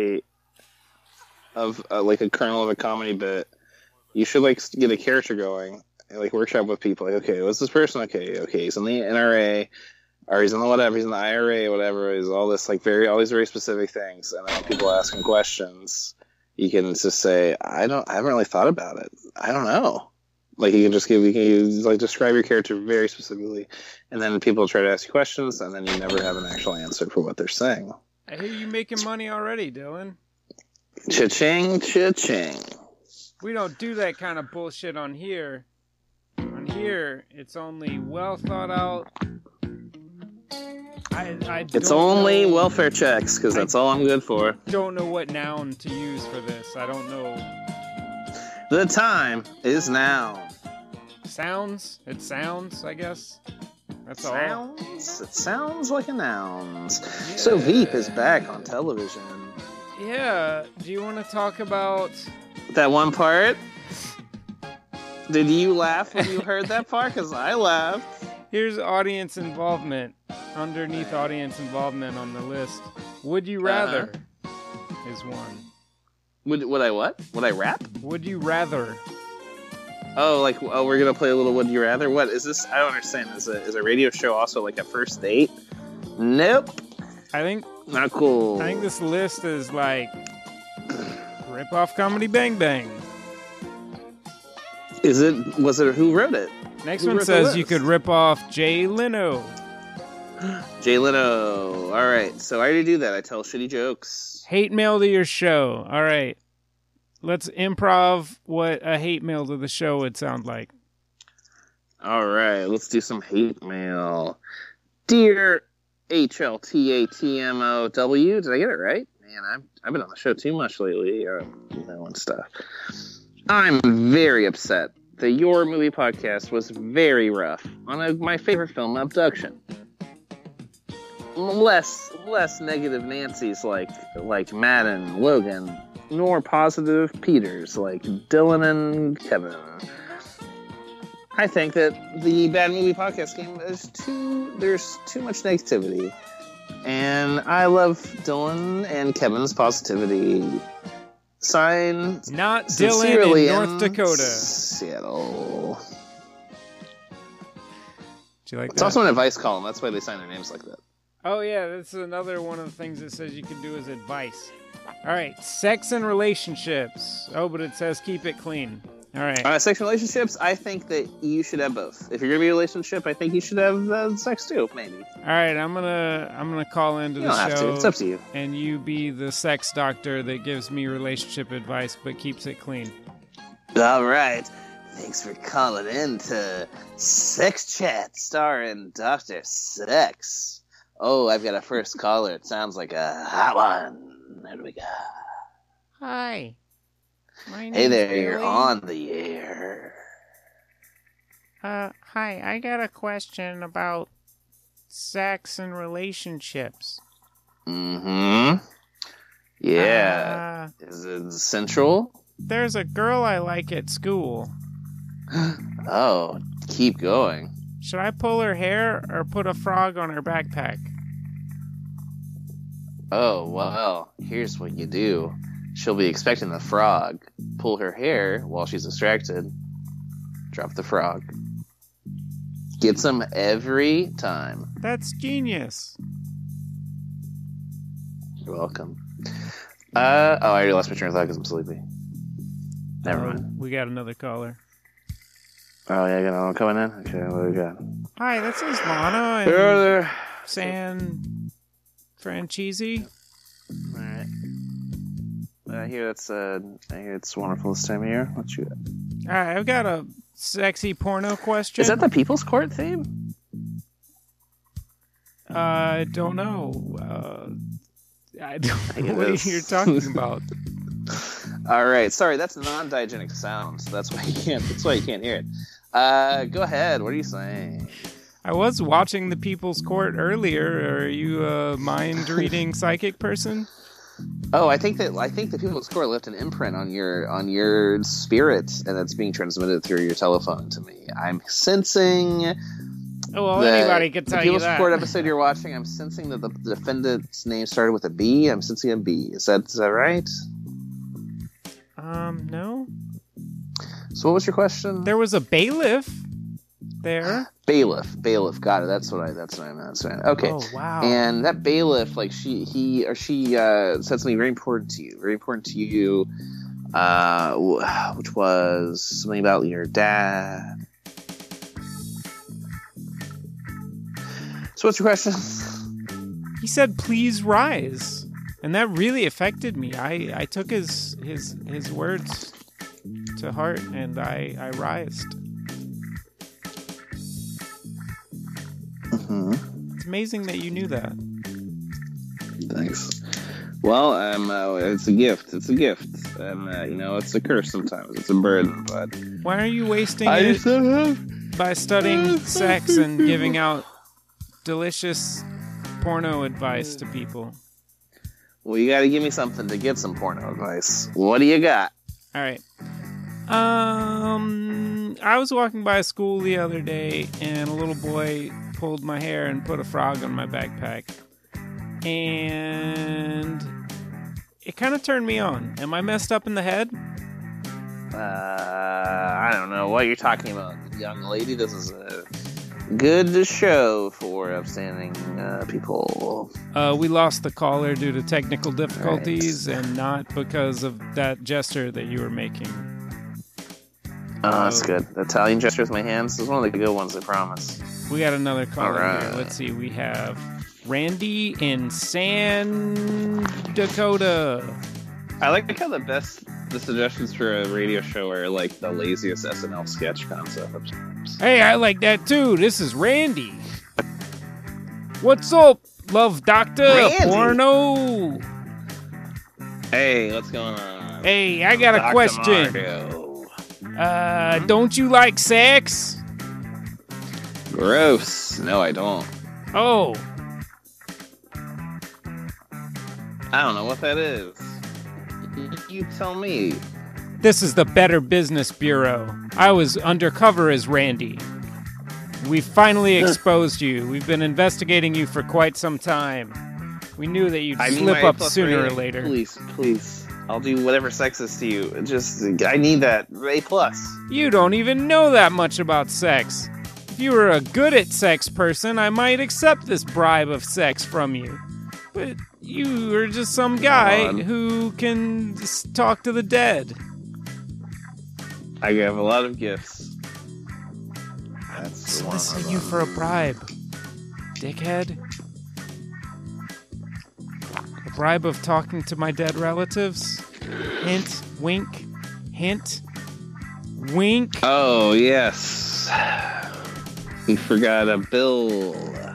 Speaker 1: of like a kernel of a comedy bit. You should like get a character going, and, like workshop with people. Like, okay, what's this person? Okay, he's in the NRA, or he's in the whatever, he's in the IRA, whatever. He's all this like all these very specific things. And then when people ask him questions, you can just say, I haven't really thought about it. I don't know. Like you can describe your character very specifically, and then people try to ask you questions, and then you never have an actual answer for what they're saying.
Speaker 2: I hear you making money already, Dylan.
Speaker 1: Cha-ching, cha-ching.
Speaker 2: We don't do that kind of bullshit on here. On here, it's only well thought out.
Speaker 1: It's only welfare checks, because that's all I'm good for.
Speaker 2: Don't know what noun to use for this. I don't know.
Speaker 1: The time is now.
Speaker 2: Sounds? It sounds, I guess. That's
Speaker 1: all. It sounds like a nouns.
Speaker 2: Yeah.
Speaker 1: So Veep is back on television.
Speaker 2: Yeah. Do you want to talk about
Speaker 1: that one part? Did you laugh when you heard that part? Because I laughed.
Speaker 2: Here's audience involvement. Underneath audience involvement on the list. Would you rather is one.
Speaker 1: Would I what? Would I rap?
Speaker 2: Would you rather?
Speaker 1: Oh, we're gonna play a little Would You Rather? What is this? I don't understand. Is a radio show also like a first date? Nope.
Speaker 2: I think
Speaker 1: not cool.
Speaker 2: I think this list is like rip off Comedy Bang Bang.
Speaker 1: Was it who wrote it?
Speaker 2: Next one says you could rip off Jay Leno.
Speaker 1: Jay Leno. All right, so I already do that. I tell shitty jokes.
Speaker 2: Hate mail to your show. All right. Let's improv what a hate mail to the show would sound like.
Speaker 1: All right, let's do some hate mail. Dear HLTATMOW, did I get it right? Man, I've been on the show too much lately, and stuff. I'm very upset that your movie podcast was very rough on my favorite film, Abduction. Less negative Nancy's like Matt and Logan, nor positive Peters like Dylan and Kevin. I think that the Bad Movie Podcast game there's too much negativity. And I love Dylan and Kevin's positivity. Signed,
Speaker 2: Not Dylan
Speaker 1: sincerely
Speaker 2: in North Dakota.
Speaker 1: Seattle.
Speaker 2: Do you like
Speaker 1: It's
Speaker 2: that?
Speaker 1: also an advice column. That's why they sign their names like that.
Speaker 2: Oh, yeah, that's another one of the things it says you can do as advice. All right, sex and relationships. Oh, but it says keep it clean. All right.
Speaker 1: Sex and relationships, I think that you should have both. If you're going to be in a relationship, I think you should have sex too, maybe.
Speaker 2: All right, I'm gonna call into
Speaker 1: You
Speaker 2: the
Speaker 1: don't have
Speaker 2: show.
Speaker 1: to. It's up to you.
Speaker 2: And you be the sex doctor that gives me relationship advice but keeps it clean.
Speaker 1: All right. Thanks for calling in to Sex Chat starring Dr. Sex. Oh, I've got a first caller. It sounds like a hot one. There we go.
Speaker 2: Hi. My
Speaker 1: Hey
Speaker 2: name's
Speaker 1: there, you're
Speaker 2: Billy.
Speaker 1: on the air.
Speaker 2: Hi, I got a question about sex and relationships.
Speaker 1: Mm-hmm. Yeah. Is it central?
Speaker 2: There's a girl I like at school.
Speaker 1: Oh, keep going.
Speaker 2: Should I pull her hair or put a frog on her backpack?
Speaker 1: Oh, well, here's what you do. She'll be expecting the frog. Pull her hair while she's distracted. Drop the frog. Gets them every time.
Speaker 2: That's genius.
Speaker 1: You're welcome. I already lost my train of thought because I'm sleepy. Never mind.
Speaker 2: We got another caller.
Speaker 1: Oh, yeah, I got another one coming in? Okay, what do we got?
Speaker 2: Hi, this is Lana and
Speaker 1: Hello there.
Speaker 2: San Franchisi.
Speaker 1: Alright. I hear it's wonderful this time of year. What you got?
Speaker 2: Alright, I've got a sexy porno question.
Speaker 1: Is that the People's Court theme?
Speaker 2: I don't know. I don't know what
Speaker 1: is.
Speaker 2: you're talking about.
Speaker 1: All right, sorry, that's non-diegenic sound. So that's why you can't hear it. Go ahead. What are you saying?
Speaker 2: I was watching the People's Court earlier. Are you a mind-reading psychic person?
Speaker 1: Oh, I think the People's Court left an imprint on your spirit, and that's being transmitted through your telephone to me. I'm sensing.
Speaker 2: Oh, well, anybody could tell
Speaker 1: the
Speaker 2: you
Speaker 1: People's
Speaker 2: that.
Speaker 1: Court episode you're watching. I'm sensing that the defendant's name started with a B. I'm sensing a B. Is that right?
Speaker 2: No.
Speaker 1: So what was your question?
Speaker 2: There was a bailiff there.
Speaker 1: Bailiff. Got it. That's what I meant. Okay.
Speaker 2: Oh, wow.
Speaker 1: And that bailiff, like she said something very important to you. Which was something about your dad. So what's your question?
Speaker 2: He said, "Please rise," and that really affected me. I took his words to heart, and I rised.
Speaker 1: Mm-hmm.
Speaker 2: It's amazing that you knew that.
Speaker 1: Thanks. Well, it's a gift. It's a gift, and it's a curse sometimes. It's a burden, but
Speaker 2: Why are you wasting it by studying sex and giving out delicious porno advice to people?
Speaker 1: Well, you got to give me something to get some porno advice. What do you got?
Speaker 2: All right. I was walking by a school the other day, and a little boy pulled my hair and put a frog on my backpack. And it kind of turned me on. Am I messed up in the head?
Speaker 1: I don't know what you're talking about, young lady. This is a good show for upstanding people.
Speaker 2: We lost the caller due to technical difficulties, and not because of that gesture that you were making.
Speaker 1: Oh, that's good. The Italian gesture with my hands is one of the good ones, I promise.
Speaker 2: We got another caller
Speaker 1: All right.
Speaker 2: here. Let's see. We have Randy in San Dakota.
Speaker 1: I like how the suggestions for a radio show are like the laziest SNL sketch concept.
Speaker 2: Hey, I like that too. This is Randy. What's up, love doctor?
Speaker 1: Randy.
Speaker 2: Porno.
Speaker 1: Hey, what's going on?
Speaker 2: Hey, I got a
Speaker 1: Dr.
Speaker 2: question.
Speaker 1: Mario.
Speaker 2: Don't you like sex?
Speaker 1: Gross. No, I don't.
Speaker 2: Oh.
Speaker 1: I don't know what that is. You tell me.
Speaker 2: This is the Better Business Bureau. I was undercover as Randy. We finally exposed you. We've been investigating you for quite some time. We knew that you'd slip
Speaker 1: my
Speaker 2: up
Speaker 1: plus
Speaker 2: sooner or
Speaker 1: rating.
Speaker 2: later.
Speaker 1: Please. I'll do whatever sex is to you. I need that A+.
Speaker 2: You don't even know that much about sex. If you were a good at sex person, I might accept this bribe of sex from you. But you are just some guy who can just talk to the dead.
Speaker 1: I have a lot of gifts.
Speaker 2: That's soliciting you for a bribe, dickhead. A bribe of talking to my dead relatives? Hint, wink, hint, wink.
Speaker 1: Oh, yes. We forgot a Bill.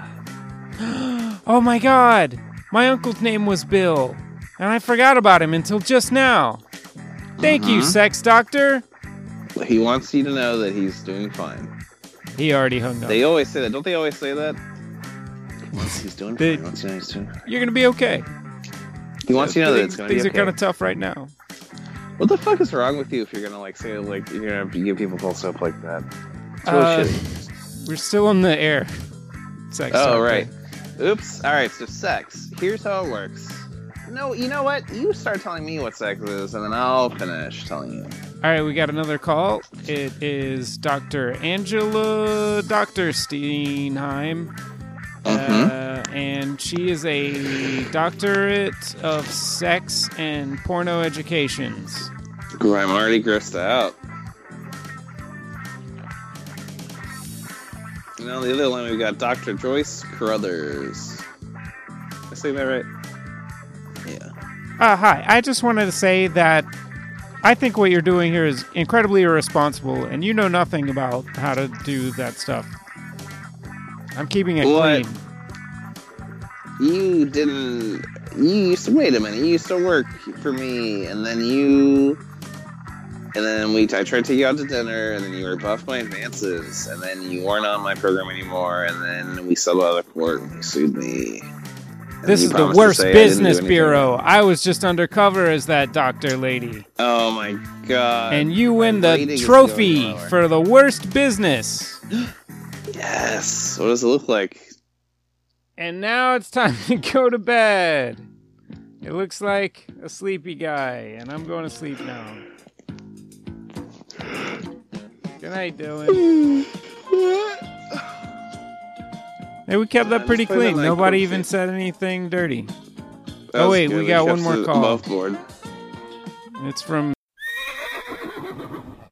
Speaker 2: Oh my god! My uncle's name was Bill, and I forgot about him until just now. Thank you, sex doctor.
Speaker 1: He wants you to know that he's doing fine.
Speaker 2: He already hung up.
Speaker 1: They always say that. Don't they always say that? He's doing fine. He wants you to know he's doing fine.
Speaker 2: You're going to be okay.
Speaker 1: He wants you to know that it's going to be okay.
Speaker 2: Things are kind of tough right now.
Speaker 1: What the fuck is wrong with you if you're going to like say like you're going to give people false hope like that? It's really shitty.
Speaker 2: We're still in the air. Sex.
Speaker 1: Oh, right. Oops. All right, so sex. Here's how it works. No, you know what? You start telling me what sex is, and then I'll finish telling you.
Speaker 2: All right, we got another call. It is Dr. Angela Dr. Steenheim. And she is a doctorate of sex and porno educations.
Speaker 1: Ooh, I'm already grossed out. You know, the other line we got Dr. Joyce Carruthers. Did I say that right? Yeah.
Speaker 2: Hi. I just wanted to say that I think what you're doing here is incredibly irresponsible, and you know nothing about how to do that stuff. I'm keeping it clean.
Speaker 1: You didn't... Wait a minute. You used to work for me, and then you... And then I tried to take you out to dinner, and then you rebuffed my advances, and then you weren't on my program anymore, and then we settled out of court, and you sued me.
Speaker 2: This is the worst business bureau. I was just undercover as that doctor lady.
Speaker 1: Oh my god.
Speaker 2: And you win the trophy for the worst business.
Speaker 1: Yes. What does it look like?
Speaker 2: And now it's time to go to bed. It looks like a sleepy guy, and I'm going to sleep now. Good night, Dylan. Hey, we kept that pretty clean. Nobody even said anything dirty. Oh, wait, we got one more call. It's from